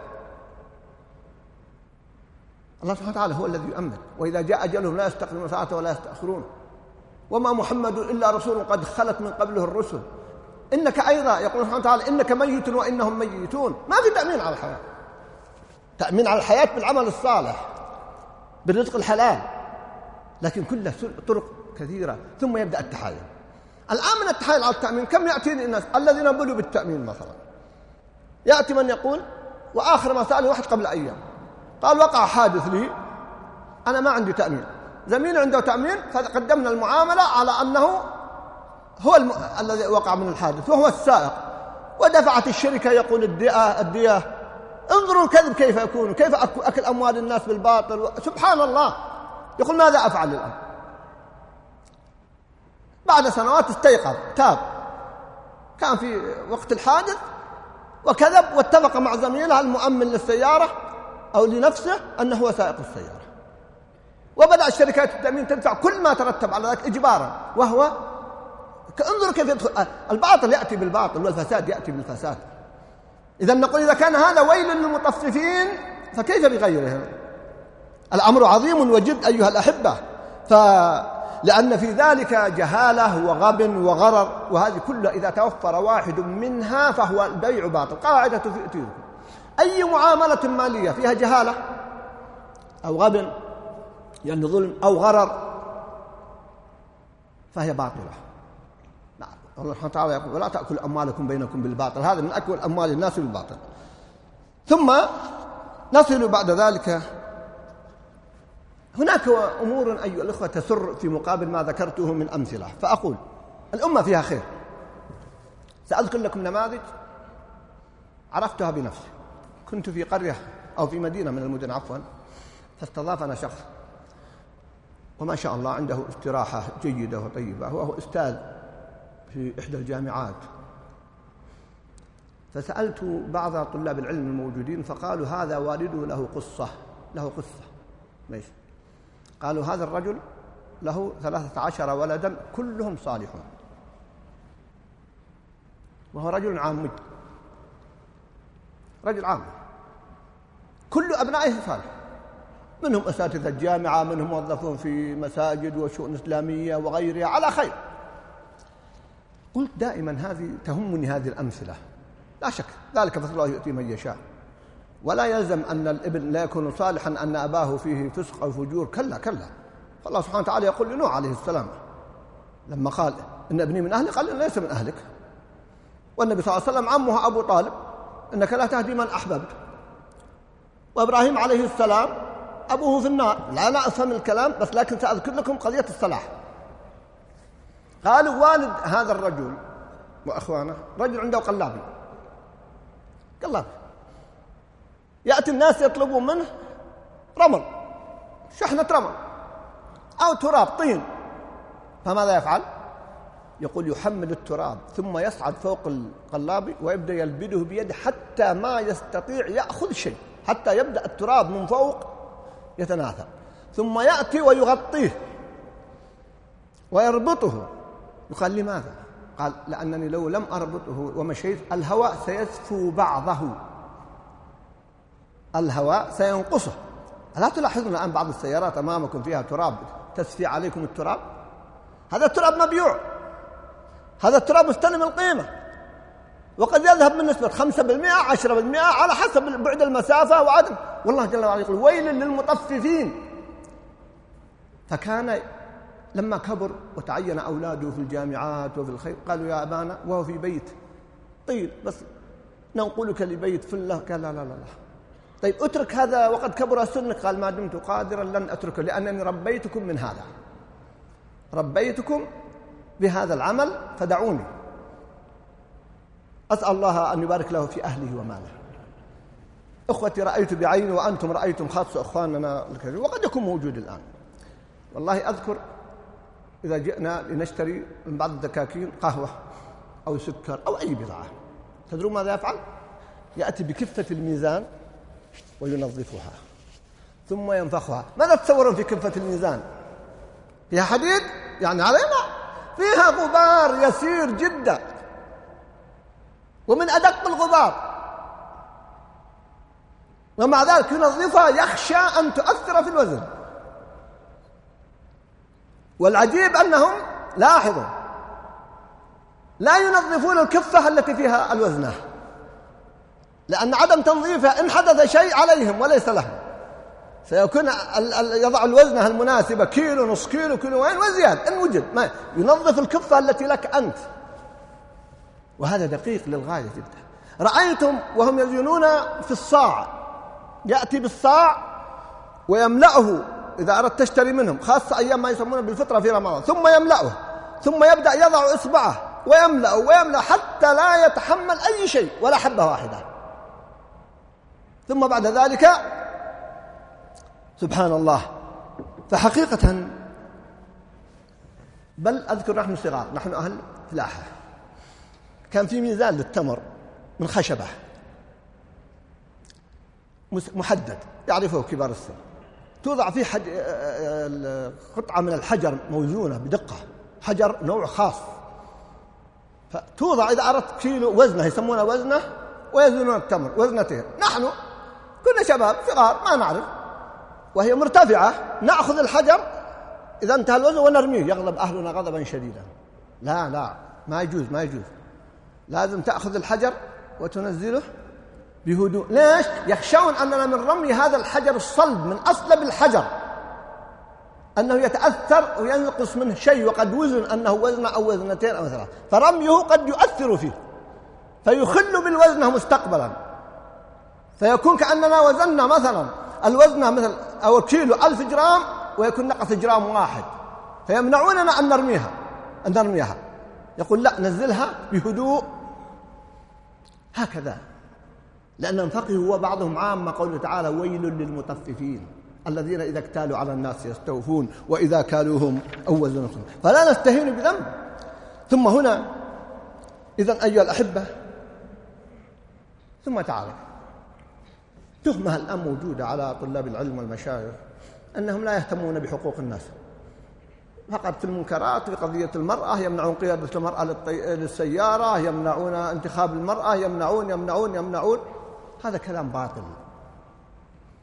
الله سبحانه وتعالى هو الذي يؤمن، وإذا جاء أجلهم لا يستقدمون ساعة ولا يستأخرون، وما محمد إلا رسول قد خلت من قبله الرسل. إنك أيضا يقول سبحانه وتعالى إنك ميت وإنهم ميتون. ما في تأمين على الحياة. تأمين على الحياة بالعمل الصالح بالرزق الحلال، لكن كله طرق كثيرة. ثم يبدأ التحايل. الآن من التحايل على التأمين كم يأتيني الناس الذين بلوا بالتأمين مثلا، يأتي من يقول، وآخر ما سألني واحد قبل أيام قال وقع حادث لي، أنا ما عندي تأمين، زميلي عنده تأمين، فقدمنا المعاملة على أنه هو الذي وقع من الحادث وهو السائق، ودفعت الشركة يقول الدية. انظروا الكذب كيف يكون، كيف أكل أموال الناس بالباطل. سبحان الله. يقول ماذا أفعل الآن؟ بعد سنوات استيقظ، تاب، كان في وقت الحادث وكذب، واتفق مع زميله المؤمن للسيارة أو لنفسه أنه هو سائق السيارة، وبدأ الشركات التأمين تدفع كل ما ترتب على ذلك إجبارا، وهو انظروا كيف يدخل الباطل يأتي بالباطل والفساد يأتي بالفساد. إذا نقول إذا كان هذا ويل للمطففين فكيف بغيرهم؟ الأمر عظيم وجد أيها الأحبة، لأن في ذلك جهالة وغب وغرر، وهذه كلها إذا توفر واحد منها فهو البيع باطل. قاعدة تؤتيكم أي معاملة مالية فيها جهالة أو غب يعني ظلم أو غرر فهي باطلة. نعم، الله سبحانه وتعالى يقول ولا تأكل أموالكم بينكم بالباطل، هذا من أكل أموال الناس بالباطل. ثم نصل بعد ذلك، هناك أمور أيها الأخوة تسر في مقابل ما ذكرته من أمثلة، فأقول الأمة فيها خير. سأذكر لكم نماذج عرفتها بنفسي. كنت في قرية أو في مدينة من المدن عفوا، فاستضافنا شخص وما شاء الله عنده استراحة جيدة وطيبة، وهو أستاذ في إحدى الجامعات. فسألت بعض طلاب العلم الموجودين فقالوا هذا والده له قصة ليش؟ قالوا هذا الرجل له 13 ولدا كلهم صالحون، وهو رجل عام، رجل عام، كل أبنائه صالح، منهم أساتذة الجامعة، منهم موظفون في مساجد وشؤون إسلامية وغيرها على خير. قلت دائما هذه تهمني هذه الأمثلة، لا شك ذلك فضل الله يؤتي من يشاء، ولا يلزم أن الابن لا يكون صالحا أن أباه فيه فسق أو فجور، كلا كلا. فالله سبحانه وتعالى يقول لنوح عليه السلام لما قال إن ابني من أهلك، قال إن ليس من أهلك. والنبي صلى الله عليه وسلم عمه أبو طالب إنك لا تهدي من أحببت. وإبراهيم عليه السلام أبوه في النار. لا أفهم الكلام بس لكن سأذكر لكم قضية الصلاح. قالوا والد هذا الرجل وأخوانه رجل عنده قلابي يأتي الناس يطلبون منه رمل، شحنة رمل أو تراب طين، فماذا يفعل؟ يقول يحمل التراب ثم يصعد فوق القلابي ويبدأ يلبده بيده حتى ما يستطيع يأخذ شيء، حتى يبدأ التراب من فوق يتناثر، ثم يأتي ويغطيه ويربطه. يقال لماذا؟ قال لأنني لو لم أربطه ومشيت الهواء سيسفو بعضه، الهواء سينقصه. ألا تلاحظون الآن بعض السيارات أمامكم فيها تراب تسفي عليكم التراب؟ هذا التراب مبيوع، هذا التراب مستلم القيمة، وقد يذهب من نسبة 5% 10% على حسب بعد المسافة وعدم. والله جل وعلا يقول ويل للمطففين. فكان لما كبر وتعين أولاده في الجامعات وفي الخير قالوا يا أبانا وهو في بيت طيب بس ننقلك لبيت فله. قال لا لا لا، طيب اترك هذا وقد كبر سنك. قال ما دمت قادرا لن أتركه، لأنني ربيتكم من هذا، ربيتكم بهذا العمل فدعوني. أسأل الله أن يبارك له في أهله وماله. أخوتي رأيت بعيني وأنتم رأيتم، خاصة أخواننا الكثير وقد يكون موجود الآن. والله أذكر إذا جئنا لنشتري من بعض الدكاكين قهوة أو سكر أو أي بضاعة، تدرون ماذا يفعل؟ يأتي بكفة الميزان وينظفها ثم ينفخها. ماذا تصورون في كفة الميزان؟ فيها حديد يعني علينا، فيها غبار يسير جدا ومن أدق الغبار، ومع ذلك ينظفها يخشى أن تؤثر في الوزن. والعجيب أنهم لاحظوا لا ينظفون الكفة التي فيها الوزنة، لأن عدم تنظيفها إن حدث شيء عليهم وليس لهم، سيكون يضع الوزنة المناسبة كيلو نص كيلو كيلوين وزياد إن وجد. ما ينظف الكفة التي لك أنت، وهذا دقيق للغاية جدا. رأيتم وهم يزنون في الصاع، يأتي بالصاع ويملأه إذا أردت تشتري منهم، خاصة أيام ما يسمونه بالفطرة في رمضان، ثم يملأه ثم يبدأ يضع إصبعه ويملأ حتى لا يتحمل أي شيء ولا حبة واحدة. ثم بعد ذلك سبحان الله. فحقيقة بل أذكر نحن صغار، نحن أهل فلاحة، كان في ميزان للتمر من خشبة محدد يعرفه كبار السن، توضع فيه قطعة من الحجر موزونة بدقة، حجر نوع خاص، فتوضع إذا أردت كيلو وزنه يسمونه وزنه ويزنون التمر وزنتين. نحن كنا شباب صغار ما نعرف، وهي مرتفعة، نأخذ الحجر إذا انتهى الوزن ونرميه، يغضب أهلنا غضبا شديدا. لا ما يجوز، لازم تأخذ الحجر وتنزله بهدوء. ليش؟ يخشون أننا من رمي هذا الحجر الصلب من أصلب الحجر أنه يتأثر وينقص منه شيء، وقد وزن أنه وزن أو وزنتين أو ثلاث، فرميه قد يؤثر فيه فيخل بالوزنه مستقبلا، فيكون كأننا وزننا مثلا الوزنة مثل أو كيلو 1000 جرام ويكون نقص جرام واحد، فيمنعوننا أن نرميها. يقول لا، نزلها بهدوء هكذا، لأنهم فقهوا وبعضهم عامة قوله تعالى ويل للمطففين الذين إذا اكتالوا على الناس يستوفون وإذا كالوهم أو وزنهم، فلا نستهين بذنب. ثم هنا إذن أيها الأحبة، ثم تعالى تهمة الآن موجودة على طلاب العلم والمشايخ أنهم لا يهتمون بحقوق الناس، فقط في المنكرات، في قضية المرأة يمنعون قيادة المرأة للسيارة، يمنعون انتخاب المرأة، يمنعون. هذا كلام باطل.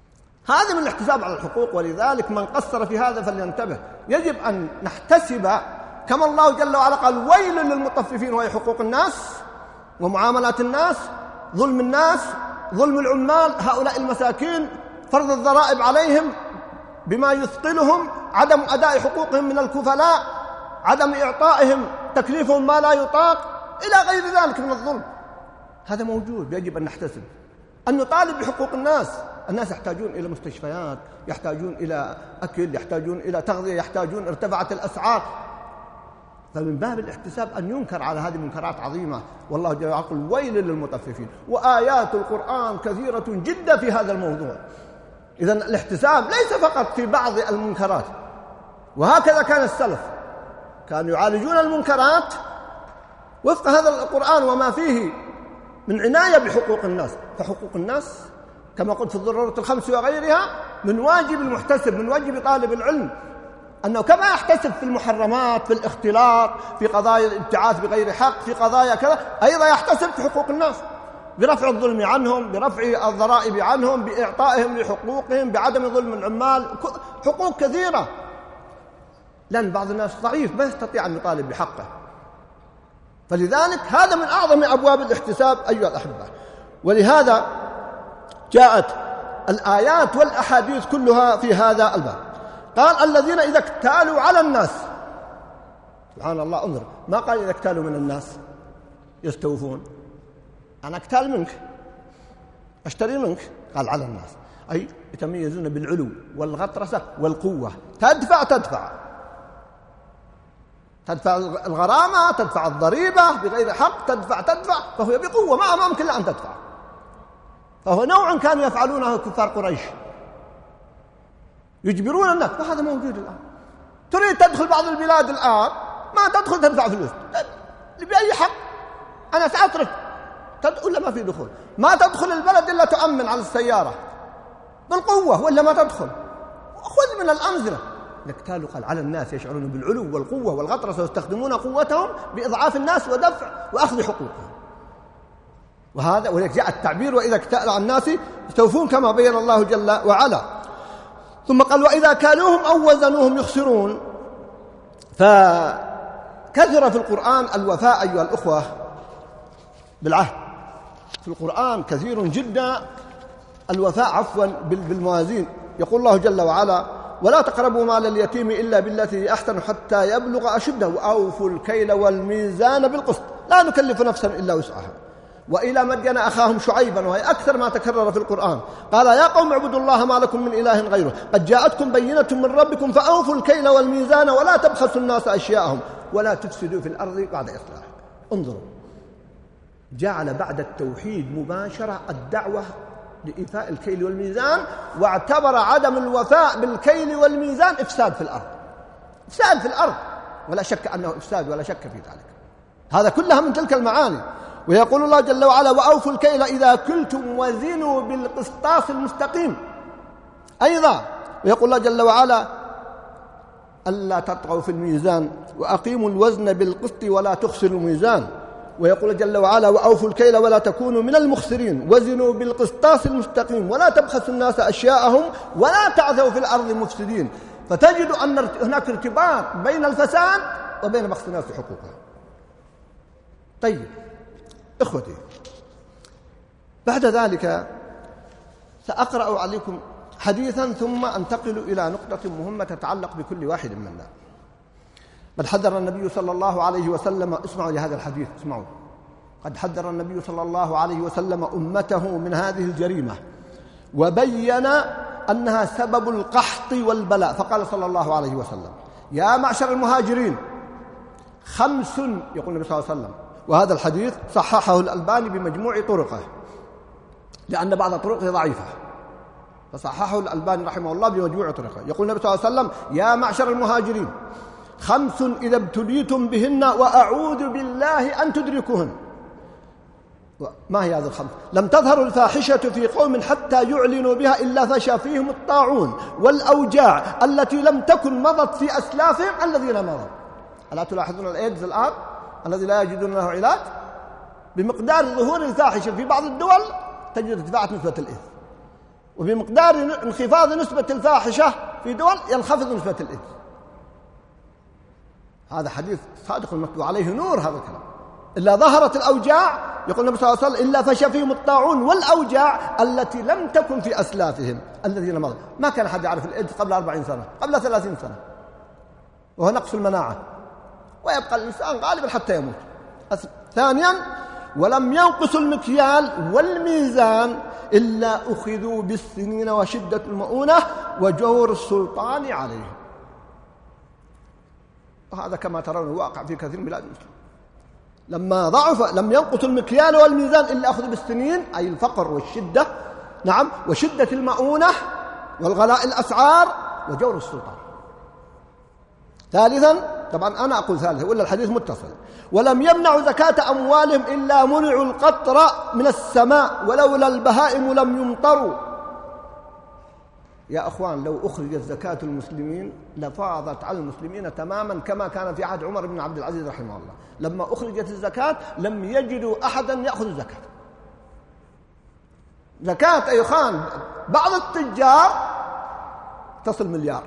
هذا من الاحتساب على الحقوق. ولذلك من قصر في هذا فلينتبه. يجب أن نحتسب كما الله جل وعلا قال ويل للمطففين، وهي حقوق الناس ومعاملات الناس، ظلم الناس، ظلم العمال، هؤلاء المساكين، فرض الضرائب عليهم بما يثقلهم، عدم أداء حقوقهم من الكفلاء، عدم إعطائهم تكليفهم ما لا يطاق، إلى غير ذلك من الظلم. هذا موجود. يجب أن نحتسب، أن نطالب بحقوق الناس. الناس يحتاجون إلى مستشفيات، يحتاجون إلى أكل، يحتاجون إلى تغذية، يحتاجون، ارتفعت الأسعار. فمن باب الاحتساب أن ينكر على هذه منكرات عظيمة. والله جل وعلا يقول ويل للمطففين. وآيات القرآن كثيرة جدا في هذا الموضوع. إذن الاحتساب ليس فقط في بعض المنكرات، وهكذا كان السلف، كانوا يعالجون المنكرات وفق هذا القرآن وما فيه من عناية بحقوق الناس. فحقوق الناس كما قلت في الضرورة الخمس وغيرها من واجب المحتسب، من واجب طالب العلم، أنه كما يحتسب في المحرمات، في الاختلاط، في قضايا الابتعاث بغير حق، في قضايا كذا، أيضا يحتسب في حقوق الناس برفع الظلم عنهم، برفع الضرائب عنهم، بإعطائهم لحقوقهم، بعدم ظلم العمال، حقوق كثيرة. لأن بعض الناس ضعيف ما يستطيع أن يطالب بحقه. فلذلك هذا من أعظم أبواب الاحتساب أيها الأحبة. ولهذا جاءت الآيات والأحاديث كلها في هذا الباب. قال الذين إذا اكتالوا على الناس، سبحان الله، انظر، ما قال إذا اكتالوا من الناس يستوفون. أنا أكتال منك، أشتري منك، قال على الناس، أي يتميزون بالعلو والغطرسة والقوة. تدفع الغرامة، تدفع الضريبة بغير حق، تدفع، فهو بقوة، ما ممكن أن تدفع. فهو نوع كانوا يفعلونه كفار قريش، يجبرون الناس، وهذا موجود الآن. تريد تدخل بعض البلاد الآن، ما تدخل تدفع فلوس بأي حق، أنا سأترك ولا ما في دخول، ما تدخل البلد إلا تؤمن على السيارة بالقوة ولا ما تدخل. خذ من الأمثلة. يكتالوا قال على الناس يشعرون بالعلو والقوة والغطرسة ويستخدمون قوتهم بإضعاف الناس ودفع وأخذ حقوقهم. وهذا ولذلك جاء التعبير وإذا اكتال على الناس يستوفون كما بين الله جل وعلا. ثم قال وإذا كالوهم أو وزنوهم يخسرون. فكثر في القرآن الوفاء أيها الأخوة بالعهد. في القرآن كثير جدا الوفاء بالموازين. يقول الله جل وعلا ولا تقربوا مال اليتيم إلا بالتي أحسن حتى يبلغ أشده وأوفوا الكيل والميزان بالقسط لا نكلف نفسا إلا وسعها. وإلى مدين أخاهم شعيبا، وهي أكثر ما تكرر في القرآن، قال يا قوم اعبدوا الله ما لكم من إله غيره قد جاءتكم بينة من ربكم فأوفوا الكيل والميزان ولا تبخسوا الناس أشياءهم ولا تفسدوا في الأرض بعد إصلاحها. انظروا، جعل بعد التوحيد مباشرة الدعوة لإيفاء الكيل والميزان، واعتبر عدم الوفاء بالكيل والميزان إفساد في الأرض. إفساد في الأرض، ولا شك أنه إفساد ولا شك في ذلك. هذا كلها من تلك المعاني. ويقول الله جل وعلا وأوفوا الكيل إذا كلتم وزنوا بالقسطاس المستقيم. أيضا ويقول الله جل وعلا ألا تطغوا في الميزان وأقيموا الوزن بالقسط ولا تخسروا الميزان. ويقول جل وعلا وأوفوا الكيل ولا تكونوا من المخسرين وزنوا بالقسطاس المستقيم ولا تبخسوا الناس أشياءهم ولا تعثوا في الأرض مفسدين. فتجد أن هناك ارتباط بين الفساد وبين بخس الناس حقوقها. طيب إخوتي، بعد ذلك سأقرأ عليكم حديثا ثم أنتقل إلى نقطة مهمة تتعلق بكل واحد منا. قد حذر النبي صلى الله عليه وسلم، اسمعوا لهذا الحديث، اسمعوا. قد حذر النبي صلى الله عليه وسلم أمته من هذه الجريمة وبين أنها سبب القحط والبلاء. فقال صلى الله عليه وسلم يا معشر المهاجرين 5، يقول النبي صلى الله عليه وسلم، وهذا الحديث صححه الألباني بمجموع طرقه لأن بعض طرقه ضعيفة، فصححه الألباني رحمه الله بمجموع طرقه. يقول النبي صلى الله عليه وسلم يا معشر المهاجرين 5 إذا ابتليتم بهن وأعوذ بالله أن تدركوهن. ما هي هذه ال5؟ لم تظهر الفاحشة في قوم حتى يعلنوا بها إلا فشى فيهم الطاعون والأوجاع التي لم تكن مضت في أسلافهم الذين مضوا. ألا تلاحظون الإيدز الآن الذي لا يجدون له علاج؟ بمقدار ظهور الفاحشة في بعض الدول تجد ارتفاعات نسبة الإيدز. وبمقدار انخفاض نسبة الفاحشة في دول ينخفض نسبة الإثم. هذا حديث صادق المكتوب عليه نور. هذا الكلام إلا ظهرت الأوجاع، يقول النبي صلى الله عليه وسلم، إلا فشى فيهم الطاعون والأوجاع التي لم تكن في أسلافهم الذين مضوا. ما كان أحد يعرف الإيدز قبل 40 سنة، قبل 30 سنة، وهو نقص المناعة، ويبقى الإنسان غالبا حتى يموت. ثانيا، ولم ينقصوا المكيال والميزان إلا أخذوا بالسنين وشدة المؤونة وجور السلطان عليهم. وهذا كما ترون واقع في كثير من بلاد المسلمين. لما ضعف لم ينقصوا المكيال والميزان إلا أخذوا بالسنين، أي الفقر والشدة، نعم، وشدة المؤونة والغلاء الأسعار وجور السلطان. ثالثا، طبعا أنا أقول ثالثا ولا الحديث متصل، ولم يمنعوا زكاة أموالهم إلا منعوا القطر من السماء ولولا البهائم لم يمطروا. يا أخوان، لو أخرجت زكاة المسلمين لفاضت على المسلمين تماما كما كان في عهد عمر بن عبد العزيز رحمه الله. لما أخرجت الزكاة لم يجدوا أحدا يأخذ الزكاة. زكاة أي خان بعض التجار تصل مليار،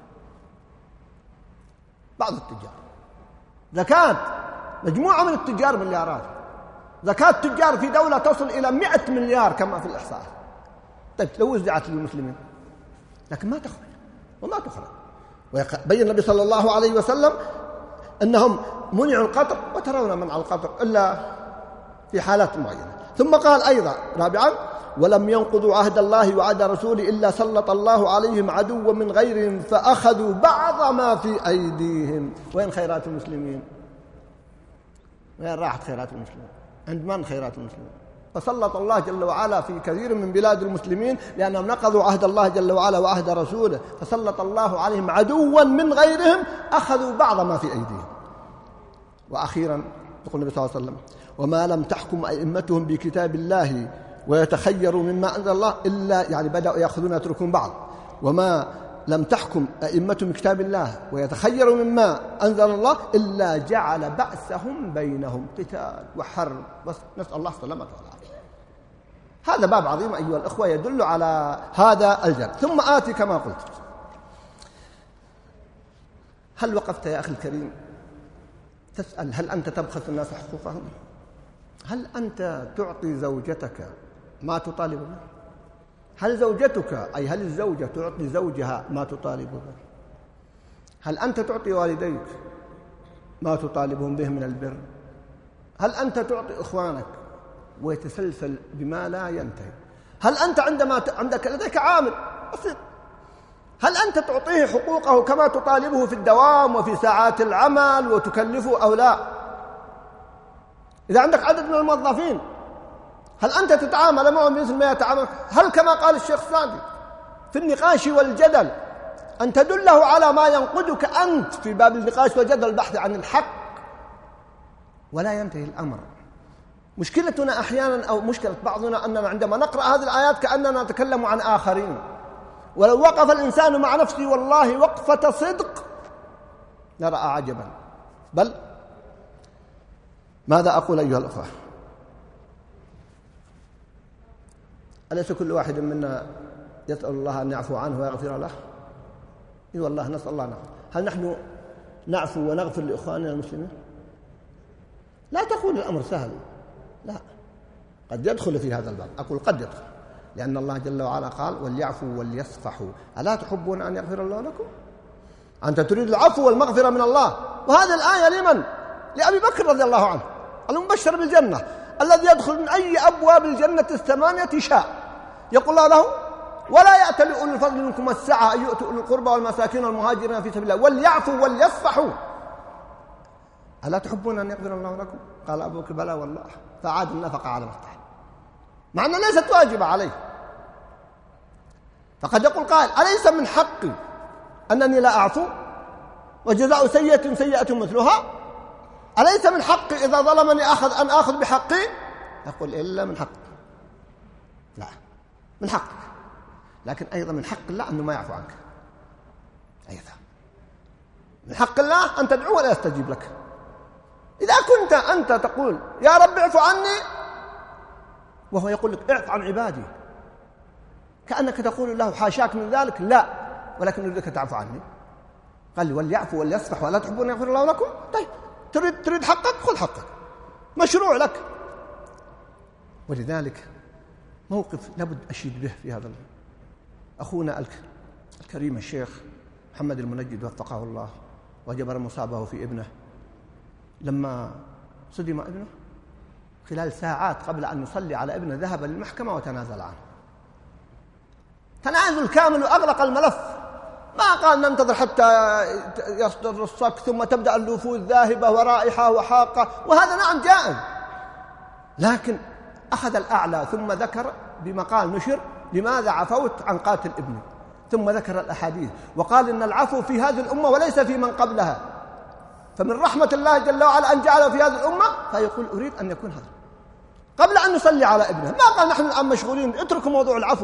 بعض التجار. زكاة مجموعة من التجار مليارات. زكاة التجار في دولة تصل إلى 100 مليار كما في الإحصاء. طيب لو وزعت للمسلمين، لكن ما تخرج وما تخرج. وبين النبي صلى الله عليه وسلم أنهم منعوا القطر، وترون منع القطر إلا في حالات معينة. ثم قال أيضا رابعا، ولم ينقضوا عهد الله وعهد رسوله إلا سلط الله عليهم عدوا من غيرهم فأخذوا بعض ما في أيديهم. وين خيرات المسلمين؟ وين راحت خيرات المسلمين؟ عند من خيرات المسلمين؟ فسلط الله جل وعلا في كثير من بلاد المسلمين لأنهم نقضوا عهد الله جل وعلا وعهد رسوله، فسلط الله عليهم عدوا من غيرهم أخذوا بعض ما في أيديهم. وأخيرا يقول النبي صلى الله عليه وسلم، وما لم تحكم أئمتهم بكتاب الله ويتخيروا مما أنزل الله إلا، يعني بدأوا يأخذون يتركون بعض، وما لم تحكم أئمتهم بكتاب الله ويتخيروا مما أنزل الله إلا جعل بأسهم بينهم قتال وحرب. بس نسأل الله السلامة والعافية. هذا باب عظيم أيها الأخوة يدل على هذا الجانب. ثم آتي كما قلت، هل وقفت يا أخي الكريم تسأل هل أنت تبخس الناس حقوقهم؟ هل أنت تعطي زوجتك ما تطالب به؟ هل زوجتك، أي هل الزوجة تعطي زوجها ما تطالب به؟ هل أنت تعطي والديك ما تطالبهم به من البر؟ هل أنت تعطي إخوانك ويتسلسل بما لا ينتهي؟ هل أنت عندما لديك عامل بسيط، هل أنت تعطيه حقوقه كما تطالبه في الدوام وفي ساعات العمل وتكلفه أو لا؟ إذا عندك عدد من الموظفين، هل أنت تتعامل معهم مثل ما يتعامل؟ هل كما قال الشيخ سادي في النقاش والجدل أن تدله على ما ينقدك أنت في باب النقاش والجدل البحث عن الحق ولا ينتهي الأمر؟ مشكلتنا أحيانا أو مشكلة بعضنا أننا عندما نقرأ هذه الآيات كأننا نتكلم عن آخرين، ولو وقف الإنسان مع نفسه والله وقفة صدق لرأى عجبا. بل ماذا أقول أيها الأخوة؟ أليس كل واحد منا يسأل الله أن يعفو عنه ويغفر له؟ إي والله نسأل الله نعفو. هل نحن نعفو ونغفر لإخواننا المسلمين؟ لا تقول الأمر سهل، لا، قد يدخل في هذا الباب. أقول قد يدخل، لأن الله جل وعلا قال وليعفوا وليصفحوا ألا تحبون أن يغفر الله لكم؟ أنت تريد العفو والمغفرة من الله. وهذه الآية لمن؟ لأبي بكر رضي الله عنه المبشر بالجنة الذي يدخل من أي أبواب الجنة 8 شاء. يقول الله له ولا يأتل أولي الفضل منكم والسعة أن يؤتوا أولي القربى والمساكين والمهاجرين في سبيل الله وليعفوا وليصفحوا ألا تحبون أن يغفر الله لكم؟ قال أبو بكر بلى والله، فعاد النفقة على مفتاح، مع أنها ليست واجبة عليه. فقد يقول قائل أليس من حقي أنني لا أعفو وجزاء سيئة سيئة مثلها؟ أليس من حقي إذا ظلمني أن آخذ بحقي؟ يقول إلا من حقك، لا، من حقك، لكن أيضا من حق الله أنه ما يعفو عنك. أيضا من حق الله أن تدعو ولا يستجيب لك. إذا كنت أنت تقول يا رب اعفو عني وهو يقول لك اعف عن عبادي، كأنك تقول له حاشاك من ذلك، لا، ولكن أريدك تعفو عني. قال لي وليعفو وليصفح ولا تحبون يغفر الله لكم. طيب تريد حقك، خذ حقك، مشروع لك. ولذلك موقف لابد أشيد به في هذا أخونا الكريم الشيخ محمد المنجد وفقه الله وجبر مصابه في ابنه، لما صدم ابنه خلال ساعات قبل أن يصلي على ابنه ذهب للمحكمة وتنازل عنه تنازل كامل وأغلق الملف. ما قال ننتظر حتى يصدر الصك ثم تبدأ النفوذ ذاهبة ورائحة وحاقة، وهذا نعم جائز، لكن أخذ الأعلى ثم ذكر بمقال نشر لماذا عفوت عن قاتل ابني، ثم ذكر الأحاديث وقال إن العفو في هذه الأمة وليس في من قبلها، فمن رحمة الله جل وعلا أن جعله في هذه الأمة، فيقول أريد أن يكون هذا قبل أن نصلي على ابنه. ما قال نحن الآن مشغولين، اتركوا موضوع العفو.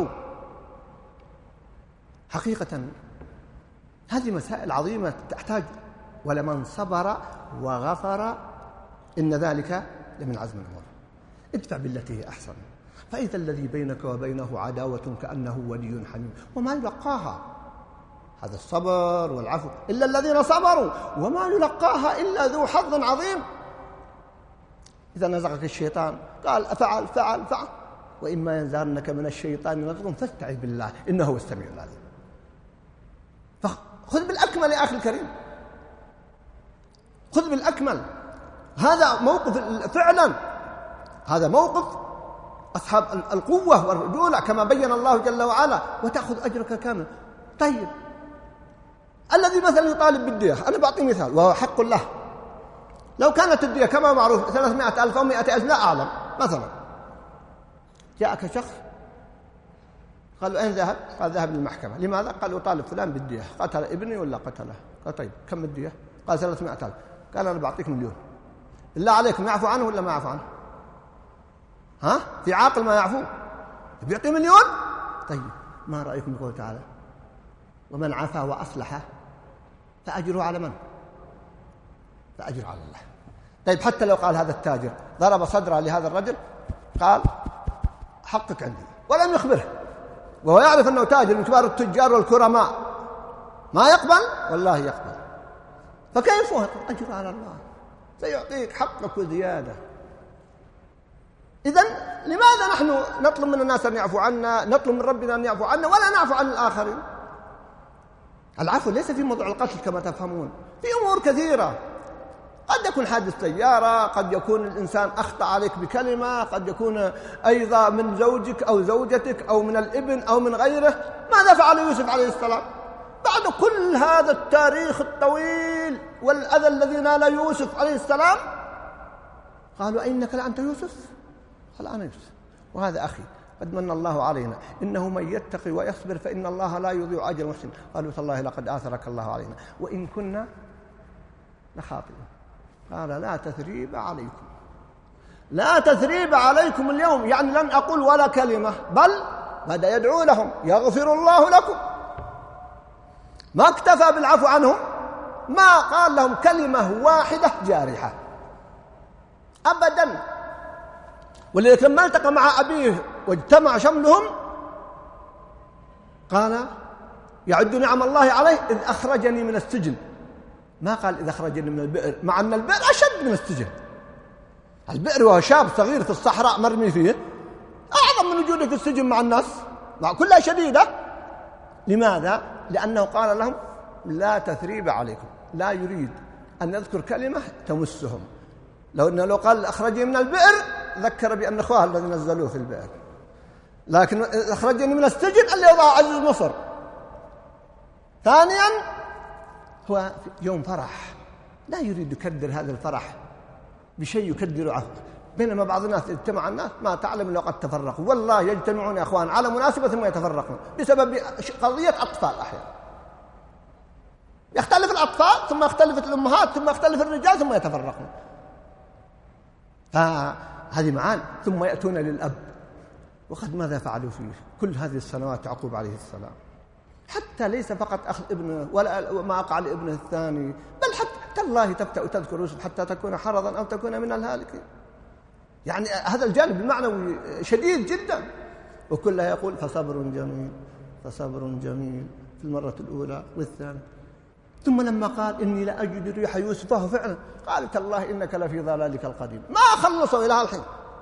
حقيقة هذه مسائل عظيمة تحتاج، ولمن صبر وغفر إن ذلك لمن عزم الأمور. ادفع بالتي هي أحسن، فإذا الذي بينك وبينه عداوة كأنه ولي حميم. وما يلقاها هذا الصبر والعفو إلا الذين صبروا، وما يلقاها إلا ذو حظ عظيم. إذا نزغك الشيطان قال أفعل فعل فعل، وإما ينزغنك من الشيطان نزغ فاستعذ بالله إنه هو السميع العليم. فخذ بالأكمل يا أخي الكريم، خذ بالأكمل. هذا موقف فعلا، هذا موقف أصحاب القوة والرجولة كما بين الله جل وعلا، وتأخذ أجرك كامل. طيب الذي مثلا يطالب بالدية، أنا بعطي مثال وهو حق له، لو كانت الدية كما معروف 300,000 أو 100,000 لا أعلم، مثلا جاءك شخص قال له أين ذهب؟ قال ذهب للمحكمة. لماذا؟ قال يطالب فلان بالدية، قتل ابني ولا قتله؟ قال طيب كم الدية؟ قال 300,000. قال أنا بعطيك 1,000,000. بالله عليكم يعفو عنه ولا ما يعفو عنه؟ ها؟ في عاقل ما يعفو؟ بيعطي 1,000,000؟ طيب ما رأيكم بقوله تعالى ومن عفا وأصلح فأجره على من؟ فأجره على الله. طيب حتى لو قال هذا التاجر ضرب صدره لهذا الرجل قال حقك عندي ولم يخبره، وهو يعرف أنه تاجر من كبار التجار والكرماء، ما يقبل؟ والله يقبل. فكيف هو؟ أجره على الله، سيعطيك حقك وزيادة. إذن لماذا نحن نطلب من الناس أن يعفو عنا، نطلب من ربنا أن يعفو عنا ولا نعفو عن الآخرين؟ العفو ليس في موضوع القتل كما تفهمون، في أمور كثيرة. قد يكون حادث سيارة، قد يكون الإنسان أخطأ عليك بكلمة، قد يكون أيضا من زوجك أو زوجتك أو من الابن أو من غيره. ماذا فعل يوسف عليه السلام؟ بعد كل هذا التاريخ الطويل والأذى الذي نال يوسف عليه السلام قالوا أئنك لأنت يوسف؟ قال أنا يوسف وهذا أخي قد من الله علينا إنه من يتقي ويصبر فإن الله لا يضيع أجر المحسنين. قالوا تالله لقد آثرك الله علينا وإن كنا لخاطئين. قال لا تثريب عليكم، لا تثريب عليكم اليوم، يعني لن أقول ولا كلمة، بل بدأ يدعو لهم يغفر الله لكم. ما اكتفى بالعفو عنهم، ما قال لهم كلمة واحدة جارحة أبدا. ولذلك لما التقى مع أبيه واجتمع شملهم قال يعد نعم الله عليه إذ أخرجني من السجن. ما قال إذ أخرجني من البئر، مع أن البئر أشد من السجن. البئر وهو شاب صغير في الصحراء مرمي فيه أعظم من وجوده في السجن مع الناس، مع كلها شديدة. لماذا؟ لأنه قال لهم لا تثريب عليكم، لا يريد أن يذكر كلمة تمسهم. لو قال أخرجني من البئر ذكر بأن أخواه الذي نزلوه في البئر، لكن أخرجني من السجن اللي وضع عزيز مصر. ثانيا هو يوم فرح، لا يريد يكدر هذا الفرح بشيء يكدر عهد. بينما بعض الناس اجتمع الناس ما تعلم لو قد تفرقوا، والله يجتمعون يا أخوان على مناسبة ثم يتفرقون بسبب قضية أطفال. أحيانا يختلف الأطفال ثم يختلف الأمهات ثم يختلف الرجال ثم يتفرقون. هذه معان. ثم يأتون للأب وقد ماذا فعلوا فيه كل هذه السنوات يعقوب عليه السلام، حتى ليس فقط أخذ ابنه ولا ما أقع لابنه الثاني، بل حتى الله تبدأ تذكر يوسف حتى تكون حرضا أو تكون من الهالكين. يعني هذا الجانب المعنوي شديد جدا. وكلها يقول فصبر جميل فصبر جميل في المرة الأولى والثانية. ثم لما قال إني لأجد ريح يوسف فهو فعلا قال تالله إنك لفي ضلالك القديم. ما خلصوا إلى الحين.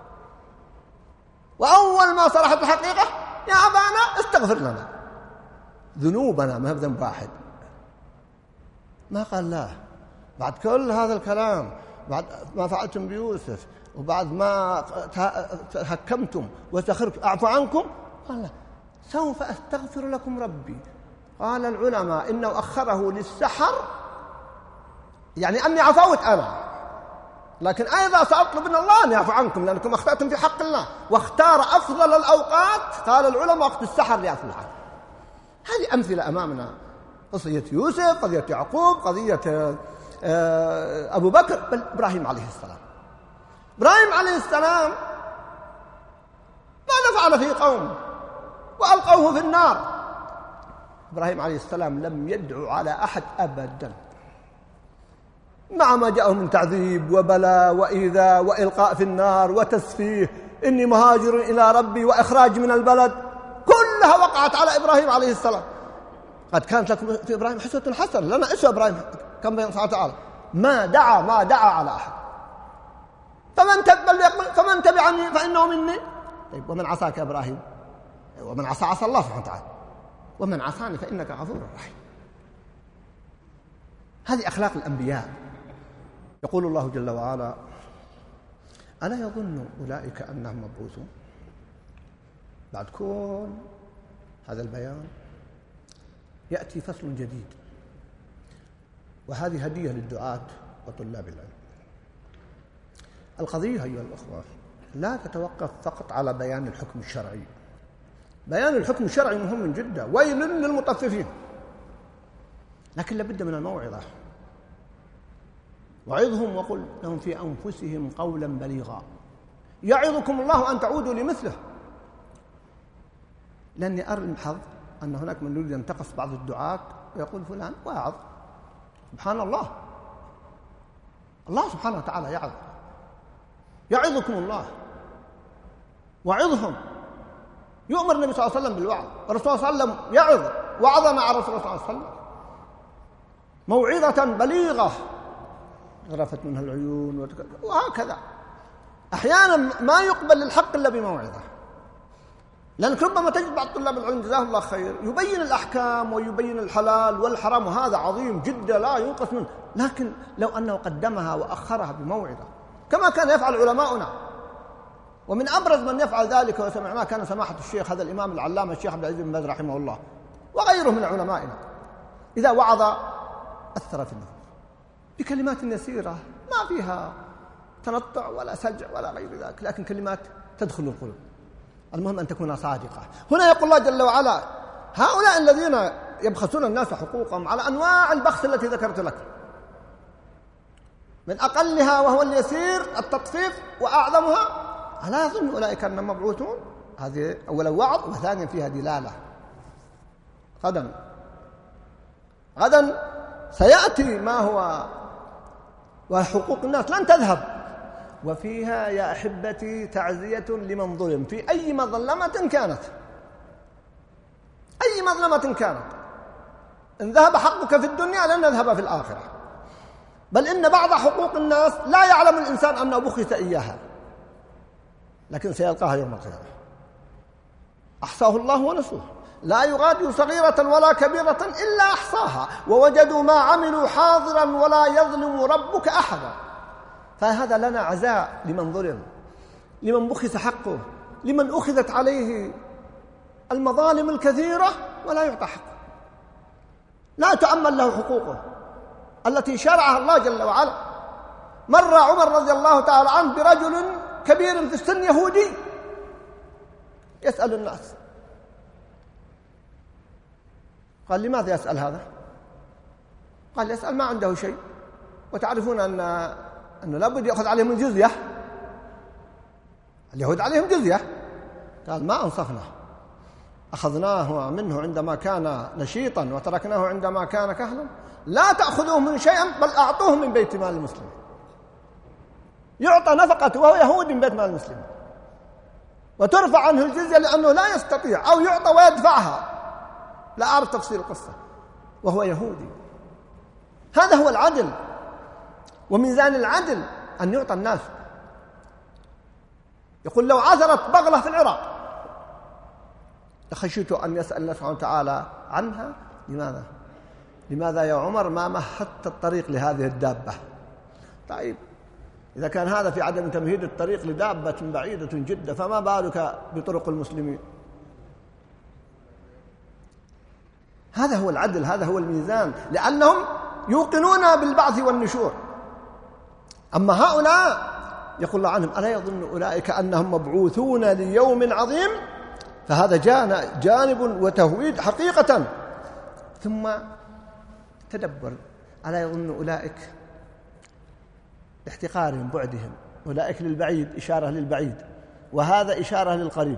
وأول ما صرحت الحقيقة يا أبانا استغفر لنا ذنوبنا، ما هو ذنب واحد. ما قال لا بعد كل هذا الكلام، بعد ما فعلتم بيوسف وبعد ما تهكمتم وسخرتم أعفو عنكم، قال لا سوف أستغفر لكم ربي. قال العلماء إنه أخره للسحر، يعني أني عفوت أنا، لكن أيضا سأطلب من الله أن يعفو عنكم لأنكم أخطأتم في حق الله. واختار أفضل الأوقات قال العلماء وقت السحر ليعفو عنه. هذه أمثلة أمامنا، قضية يوسف، قضية يعقوب، قضية أبو بكر، بل إبراهيم عليه السلام. إبراهيم عليه السلام ماذا فعل في قوم وألقوه في النار؟ إبراهيم عليه السلام لم يدعو على أحد أبدا، مع ما جاءه من تعذيب وبلاء وإيذاء وإلقاء في النار وتسفيه، إني مهاجر إلى ربي وإخراج من البلد، كلها وقعت على إبراهيم عليه السلام. قد كانت لكم في إبراهيم أسوة حسنة، لنا أسوة إبراهيم كما بين سبحانه وتعالى ما دعا على أحد. فمن تبعني فإنه مني. طيب ومن عصاك يا إبراهيم؟ ومن عصى الله سبحانه وتعالى، ومن عصاني فإنك غفور رحيم. هذه أخلاق الأنبياء. يقول الله جل وعلا ألا يظن أولئك أنهم مبعوثون؟ بعد كل هذا البيان يأتي فصل جديد، وهذه هدية للدعاة وطلاب العلم. القضية أيها الأخوة لا تتوقف فقط على بيان الحكم الشرعي. بيان الحكم الشرعي مهم جدا، ويل للمطففين، لكن لابد من الموعظة. وعظهم وقل لهم في أنفسهم قولا بليغا يعظكم الله أن تعودوا لمثله. لأني ألحظ أن هناك من يريد ينتقص بعض الدعاة ويقول فلان واعظ. سبحان الله، الله سبحانه وتعالى يعظ، يعظكم الله وعظهم. يؤمر النبي صلى الله عليه وسلم بالوعظ، والرسول صلى الله عليه وسلم يعظ، وعظنا على الرسول صلى الله عليه وسلم موعظة بليغة غرفت منها العيون وهكذا. أحيانا ما يقبل الحق إلا بموعظة، لأنك ربما تجد بعض طلاب العلم جزاه الله خير يبين الأحكام ويبين الحلال والحرام، وهذا عظيم جدا لا ينقص منه، لكن لو أنه قدمها وأخرها بموعظة كما كان يفعل علماؤنا. ومن أبرز من يفعل ذلك وسمعناه كان سماحة الشيخ هذا الإمام العلامة الشيخ عبد العزيز بن باز رحمه الله وغيره من علمائنا. إذا وعظ أثر في النفوس بكلمات يسيرة ما فيها تنطع ولا سجع ولا غير ذلك، لكن كلمات تدخل القلوب. المهم أن تكون صادقة. هنا يقول الله جل وعلا هؤلاء الذين يبخسون الناس حقوقهم على أنواع البخس التي ذكرت لك، من أقلها وهو اليسير التطفيف، وأعظمها ألا يظن أولئك أنهم مبعوثون. هذه أولا وعظ، وثانيا فيها دلالة. غدا سيأتي ما هو وحقوق الناس لن تذهب، وفيها يا أحبتي تعزية لمن ظلم في أي مظلمة كانت، أي مظلمة كانت. إن ذهب حقك في الدنيا لن يذهب في الآخرة، بل إن بعض حقوق الناس لا يعلم الإنسان أنه بخس إياها، لكن سيلقاها يوم القيامة. أحصاه الله ونسوه، لا يغادر صغيرة ولا كبيرة إلا أحصاها ووجدوا ما عملوا حاضرا ولا يظلم ربك أحدا. فهذا لنا عزاء لمن ظلم، لمن بخس حقه، لمن أخذت عليه المظالم الكثيرة ولا يعطى حقه، لا تؤمن له حقوقه التي شرعها الله جل وعلا. مر عمر رضي الله تعالى عنه برجل كبير في السن يهودي يسأل الناس، قال لماذا يسأل هذا؟ قال يسأل ما عنده شيء، وتعرفون أنه لابد يأخذ عليهم الجزية، اليهود عليهم جزية. قال ما أنصفنا، أخذناه منه عندما كان نشيطا وتركناه عندما كان كهلا، لا تأخذوه من شيئا بل أعطوه من بيت مال المسلمين، يعطى نفقته وهو يهود من بيت مال المسلمين. وترفع عنه الجزية لأنه لا يستطيع، أو يعطى ويدفعها، لا أعرف تفسير القصة، وهو يهودي. هذا هو العدل، وميزان العدل أن يعطى الناس. يقول لو عثرت بغلة في العراق لخشيت أن يسأل الله سبحانه وتعالى عنها، لماذا يا عمر ما مهدت الطريق لهذه الدابة؟ طيب إذا كان هذا في عدم تمهيد الطريق لدابة بعيدة جدا، فما بالك بطرق المسلمين؟ هذا هو العدل، هذا هو الميزان، لأنهم يوقنون بالبعث والنشور. أما هؤلاء يقول الله عنهم: ألا يظن أولئك أنهم مبعوثون ليوم عظيم؟ فهذا جانب وتهويد حقيقة. ثم تدبر: ألا يظن أولئك، باحتقارهم بعدهم، أولئك للبعيد إشارة للبعيد، وهذا إشارة للقريب.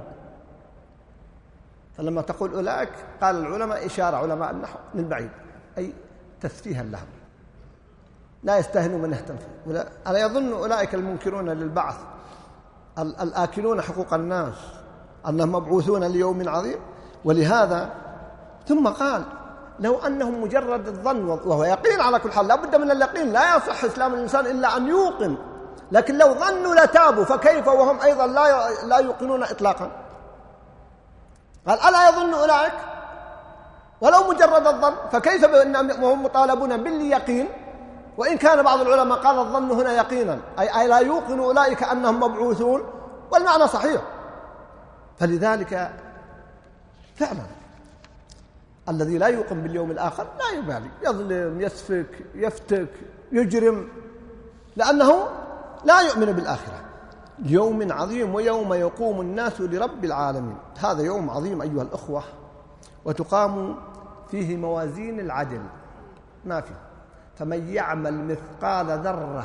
فلما تقول أولئك قال العلماء إشارة علماء النحو للبعيد، أي تسفيها لهم، لا يستهنوا من يهتم. ألا يظن أولئك المنكرون للبعث الآكلون حقوق الناس أنهم مبعوثون ليوم عظيم؟ ولهذا ثم قال: لو أنهم مجرد الظن، وهو يقين على كل حال، لا بد من اليقين، لا يصح إسلام الإنسان إلا أن يوقن، لكن لو ظنوا لتابوا، فكيف وهم أيضا لا يوقنون إطلاقا؟ قال: ألا يظن أولئك، ولو مجرد الظن، فكيف وهم مطالبون باليقين؟ وإن كان بعض العلماء قال الظن هنا يقينا، أي لا يوقن أولئك أنهم مبعوثون، والمعنى صحيح. فلذلك فعلا الذي لا يوقن باليوم الآخر لا يبالي، يظلم، يسفك، يفتك، يجرم، لأنه لا يؤمن بالآخرة. يوم عظيم ويوم يقوم الناس لرب العالمين. هذا يوم عظيم أيها الأخوة، وتقام فيه موازين العدل، ما فيه. فمن يعمل مثقال ذرة،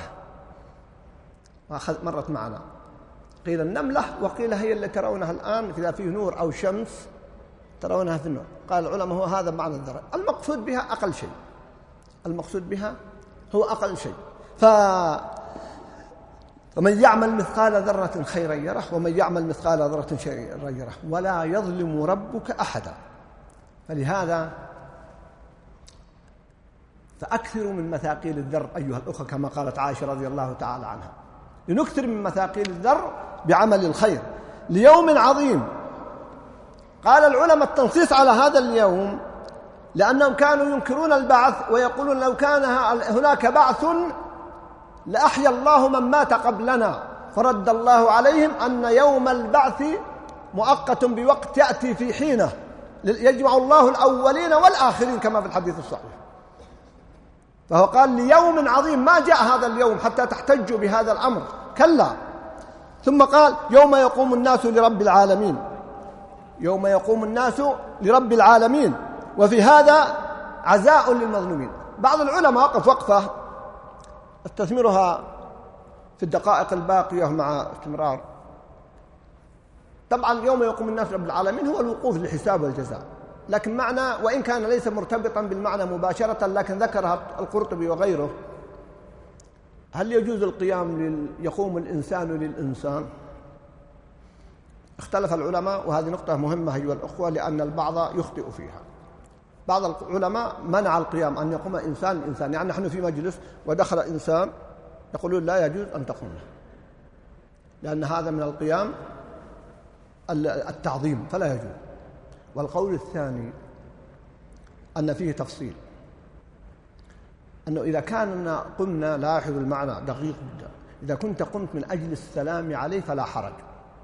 مرت معنا، قيل النملة وقيل هي اللي ترونها الآن إذا فيه نور أو شمس ترونها في النور. قال العلماء هو هذا معنى الذرة، المقصود بها أقل شيء، المقصود بها هو أقل شيء. فمن يعمل مثقال ذرة خيرا يره، ومن يعمل مثقال ذرة شرا يره، ولا يظلم ربك أحدا. فلهذا فأكثروا من مثاقيل الذر أيها الأخوة، كما قالت عائشة رضي الله تعالى عنها: لنكثر من مثاقيل الذر بعمل الخير ليوم عظيم. قال العلماء التنصيص على هذا اليوم لأنهم كانوا ينكرون البعث، ويقولون لو كان هناك بعث لأحيا الله من مات قبلنا، فرد الله عليهم أن يوم البعث مؤقت بوقت يأتي في حينه، يجمع الله الأولين والآخرين كما في الحديث الصحيح. فهو قال ليوم عظيم، ما جاء هذا اليوم حتى تحتجوا بهذا الأمر، كلا. ثم قال يوم يقوم الناس لرب العالمين، يوم يقوم الناس لرب العالمين. وفي هذا عزاء للمظلومين. بعض العلماء وقف وقفة استثمرها في الدقائق الباقية مع استمرار. طبعا يوم يقوم الناس لرب العالمين هو الوقوف للحساب والجزاء، لكن معنى وإن كان ليس مرتبطا بالمعنى مباشرة، لكن ذكرها القرطبي وغيره. هل يجوز القيام يقوم الإنسان للإنسان؟ اختلف العلماء، وهذه نقطة مهمة أيها الأخوة، لأن البعض يخطئ فيها. بعض العلماء منع القيام، أن يقوم إنسان لإنسان، يعني نحن في مجلس ودخل إنسان يقولون لا يجوز أن تقوم له، لأن هذا من القيام التعظيم فلا يجوز. والقول الثاني أن فيه تفصيل، أنه إذا كان قمنا، لاحظوا المعنى دقيق جدا، إذا كنت قمت من أجل السلام عليه فلا حرج،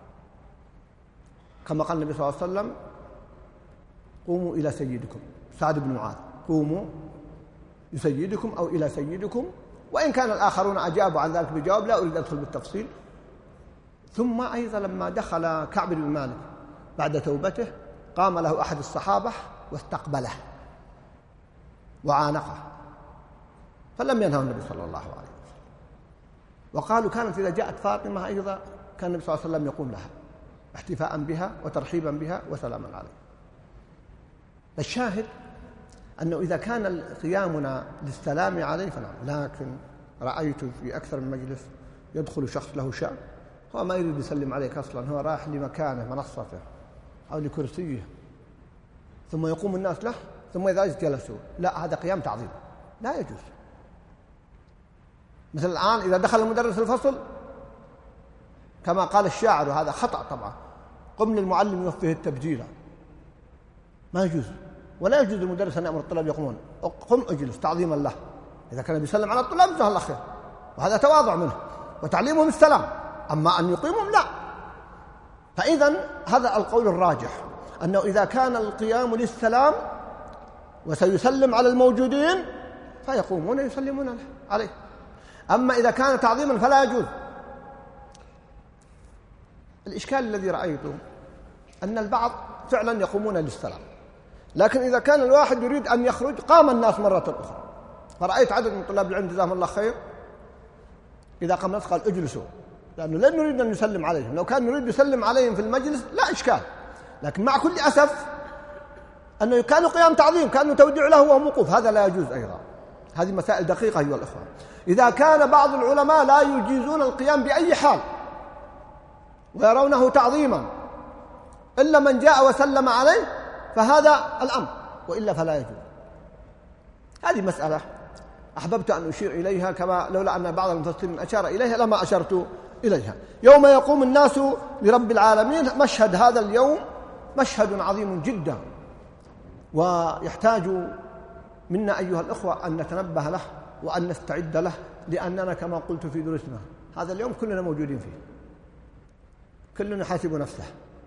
كما قال النبي صلى الله عليه وسلم: قوموا إلى سيدكم. سعد بن معاذ: قوموا لسيدكم أو إلى سيدكم. وإن كان الآخرون أجابوا عن ذلك بجواب لا أريد أدخل بالتفصيل. ثم أيضا لما دخل كعب بن مالك بعد توبته، قام له أحد الصحابة واستقبله وعانقه، فلم ينهى النبي صلى الله عليه وسلم. وقالوا كانت إذا جاءت فاطمة أيضا كان النبي صلى الله عليه وسلم يقوم لها احتفاء بها وترحيبا بها وسلاما عليها. الشاهد أنه إذا كان قيامنا للسلام عليه فنعم، لكن رأيت في أكثر من مجلس يدخل شخص له شأن هو ما يريد يسلم عليك أصلا، هو راح لمكانه منصته أو لكرسيه، ثم يقوم الناس له، ثم إذا جلسوا، لا، هذا قيام تعظيم لا يجوز. مثل الآن إذا دخل المدرس الفصل كما قال الشاعر، وهذا خطأ طبعا، قم للمعلم يوفيه التبجيل، ما يجوز. ولا يجوز للمدرس أن يأمر الطلاب يقومون، قم اجلس تعظيما له. إذا كان بيسلم على الطلاب جزاه الله خير، وهذا تواضع منه وتعليمهم السلام، أما أن يقيمهم لا. فإذا هذا القول الراجح، أنه إذا كان القيام للسلام وسيسلم على الموجودين فيقومون يسلمون عليه، أما إذا كان تعظيما فلا يجوز. الإشكال الذي رأيته أن البعض فعلا يقومون للسلام، لكن إذا كان الواحد يريد أن يخرج قام الناس مرة أخرى. فرأيت عدد من طلاب العلم جزاهم الله خير إذا قام الناس قال اجلسوا، لأنه لن نريد أن نسلم عليهم. لو كان نريد يسلم عليهم في المجلس لا إشكال، لكن مع كل أسف أنه كانوا قيام تعظيم، كانوا توديع له وهو موقوف، هذا لا يجوز أيضا. هذه مسائل دقيقة أيها الأخوة. إذا كان بعض العلماء لا يجيزون القيام بأي حال ويرونه تعظيما إلا من جاء وسلم عليه فهذا الأمر، وإلا فلا يجوز. هذه مسألة أحببت أن أشير إليها، كما لولا أن بعض المفسرين أشار إليها لما أشرت إليها. يوم يقوم الناس لرب العالمين، مشهد هذا اليوم مشهد عظيم جدا، ويحتاج منا أيها الأخوة أن نتنبه له وأن نستعد له، لأننا كما قلت في دروسنا هذا اليوم كلنا موجودين فيه، كلنا يحاسب نفسه.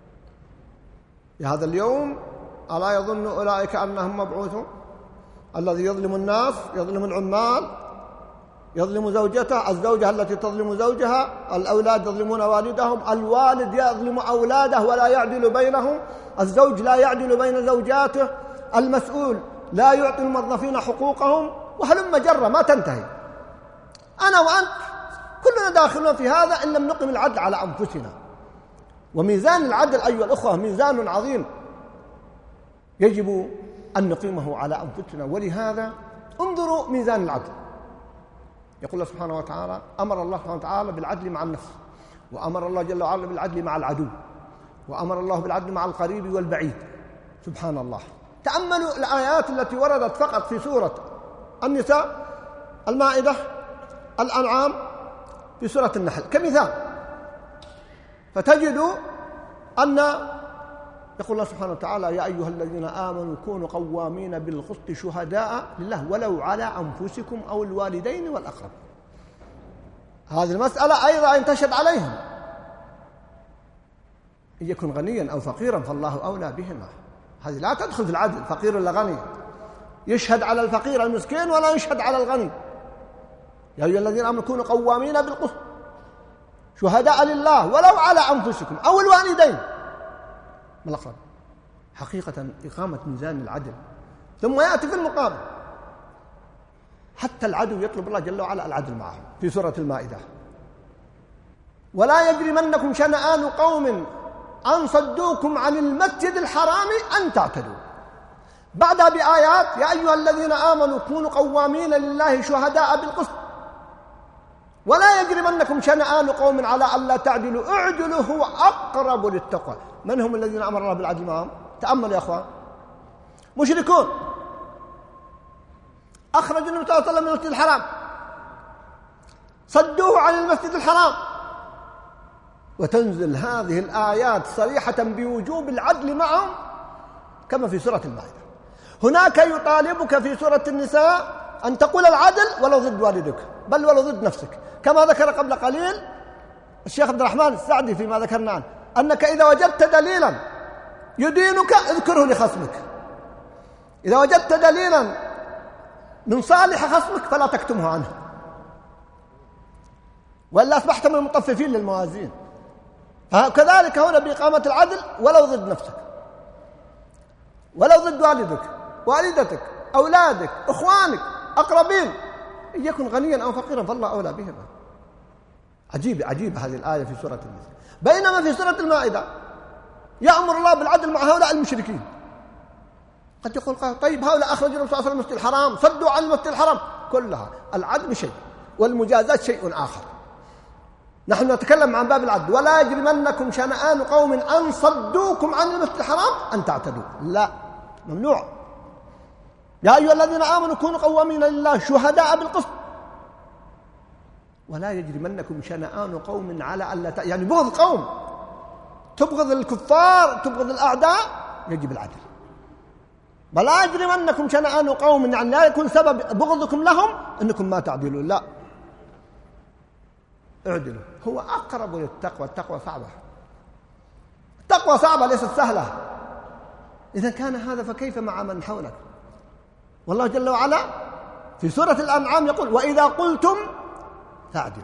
هذا اليوم ألا يظن أولئك أنهم مبعوثون؟ الذي يظلم الناس، يظلم العمال، يظلم زوجته، الزوجة التي تظلم زوجها، الأولاد يظلمون والدهم، الوالد يظلم أولاده ولا يعدل بينهم، الزوج لا يعدل بين زوجاته، المسؤول لا يعطي الموظفين حقوقهم، وهلم جرة ما تنتهي. أنا وأنت كلنا داخلون في هذا إن لم نقم العدل على أنفسنا. وميزان العدل أيها الأخوة ميزان عظيم يجب أن نقيمه على أنفسنا، ولهذا انظروا ميزان العدل. يقول الله سبحانه وتعالى: أمر الله سبحانه وتعالى بالعدل مع النفس، وأمر الله جل وعلا بالعدل مع العدو، وأمر الله بالعدل مع القريب والبعيد. سبحان الله. تأملوا الآيات التي وردت فقط في سورة النساء، المائدة، الأنعام، في سورة النحل كمثال، فتجدوا أن يقول الله سبحانه وتعالى: يا أيها الذين آمنوا كونوا قوامين بالقسط شهداء لله ولو على أنفسكم أو الوالدين والأقرب. هذه المسألة أيضا أن تشهد عليهم، إن يكن غنيا أو فقيرا فالله أولى بهما. هذه لا تدخل في العدل، فقير ولا غني، يشهد على الفقير المسكين ولا يشهد على الغني. يا أيها الذين آمنوا كونوا قوامين بالقسط شهداء لله ولو على أنفسكم أو الوالدين والأقرب. حقيقة إقامة ميزان العدل. ثم يأتي في المقابل حتى العدو يطلب الله جل وعلا العدل معهم في سورة المائدة: ولا يجرمنكم شنآن قوم أن صدوكم عن المسجد الحرام أن تعتدوا. بعدها بآيات: يا أيها الذين آمنوا كونوا قوامين لله شهداء بالقسط ولا يجرمنكم شنآن قوم على ألا تعدلوا اعدلوا هو أقرب للتقوى. من هم الذين أمر الله بالعدل معهم؟ تأملوا يا أخوان. مشركون أخرجوا النبي صلى الله عليه وسلم من المسجد الحرام، صدوه عن المسجد الحرام، وتنزل هذه الآيات صريحة بوجوب العدل معهم كما في سورة المائدة. هناك يطالبك في سورة النساء أن تقول العدل ولو ضد والدك، بل ولو ضد نفسك، كما ذكر قبل قليل الشيخ عبد الرحمن السعدي فيما ذكرنا عنه، أنك إذا وجدت دليلا يدينك اذكره لخصمك. إذا وجدت دليلا من صالح خصمك فلا تكتمه عنه، وإلا أصبحت من المطففين للموازين. كذلك هنا بإقامة العدل ولو ضد نفسك، ولو ضد والدك، والدتك، أولادك، إخوانك، أقربين، إن يكن غنيا أو فقيرا فالله أولى بهما. عجيب هذه الآية في سورة النساء. بينما في سورة المائدة يأمر الله بالعدل مع هؤلاء المشركين. قد يقول قائل: طيب هؤلاء أخرجوا النبي صلى الله عليه وسلم المسجد الحرام، صدوا عن المسجد الحرام، كلها العدل شيء والمجازات شيء آخر. نحن نتكلم عن باب العدل. ولا يجرمنكم شنآن قوم أن صدوكم عن المسجد الحرام أن تعتدوا، لا، ممنوع. يا أيها الذين آمنوا كونوا قوامين لله شهداء بالقسط. ولا يجرمنكم شنآن قوم على ألا يعني بغض قوم، تبغض الكفار، تبغض الأعداء، يجب العدل. ولا يجرمنكم شنآن قوم يعني لا يكون سبب بغضكم لهم أنكم ما تعدلوا، لا، اعدلوا. هو أقرب للتقوى. التقوى صعبة، التقوى صعبة ليست سهلة. إذا كان هذا فكيف مع من حولك؟ والله جل وعلا في سورة الأنعام يقول: وإذا قلتم فاعدلوا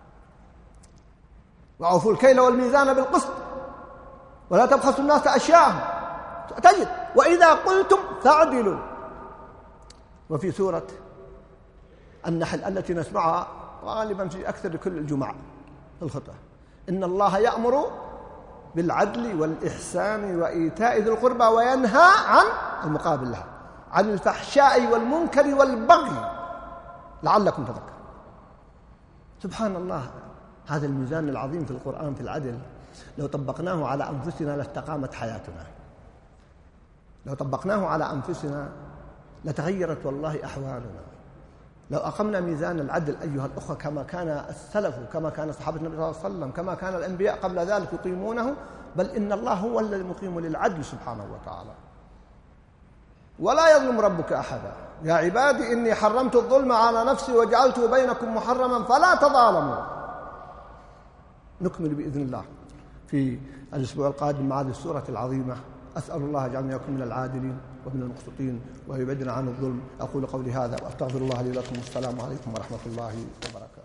وأوفوا الكيل والميزان بالقسط ولا تبخسوا الناس أشياءهم. تجد وإذا قلتم فاعدلوا. وفي سورة النحل التي نسمعها غالبا في أكثر كل الجمعة في الخطبة: إن الله يأمر بالعدل والإحسان وإيتاء ذي القربى وينهى عن المقابل لها، عن الفحشاء والمنكر والبغي لعلكم تذكرون. سبحان الله، هذا الميزان العظيم في القرآن في العدل لو طبقناه على أنفسنا لاستقامت حياتنا، لو طبقناه على أنفسنا لتغيرت والله أحوالنا. لو أقمنا ميزان العدل أيها الأخوة كما كان السلف، كما كان صحابة النبي صلى الله عليه وسلم، كما كان الأنبياء قبل ذلك يقيمونه، بل إن الله هو الذي مقيم للعدل سبحانه وتعالى. ولا يظلم ربك أحدا. يا عبادي إني حرمت الظلم على نفسي وجعلته بينكم محرما فلا تظالموا. نكمل بإذن الله في الأسبوع القادم مع هذه السورة العظيمة. أسأل الله جعلنا وإياكم من العادلين ومن المقسطين ويبعدنا عن الظلم. أقول قولي هذا وأستغفر الله لي ولكم. والسلام عليكم ورحمة الله وبركاته.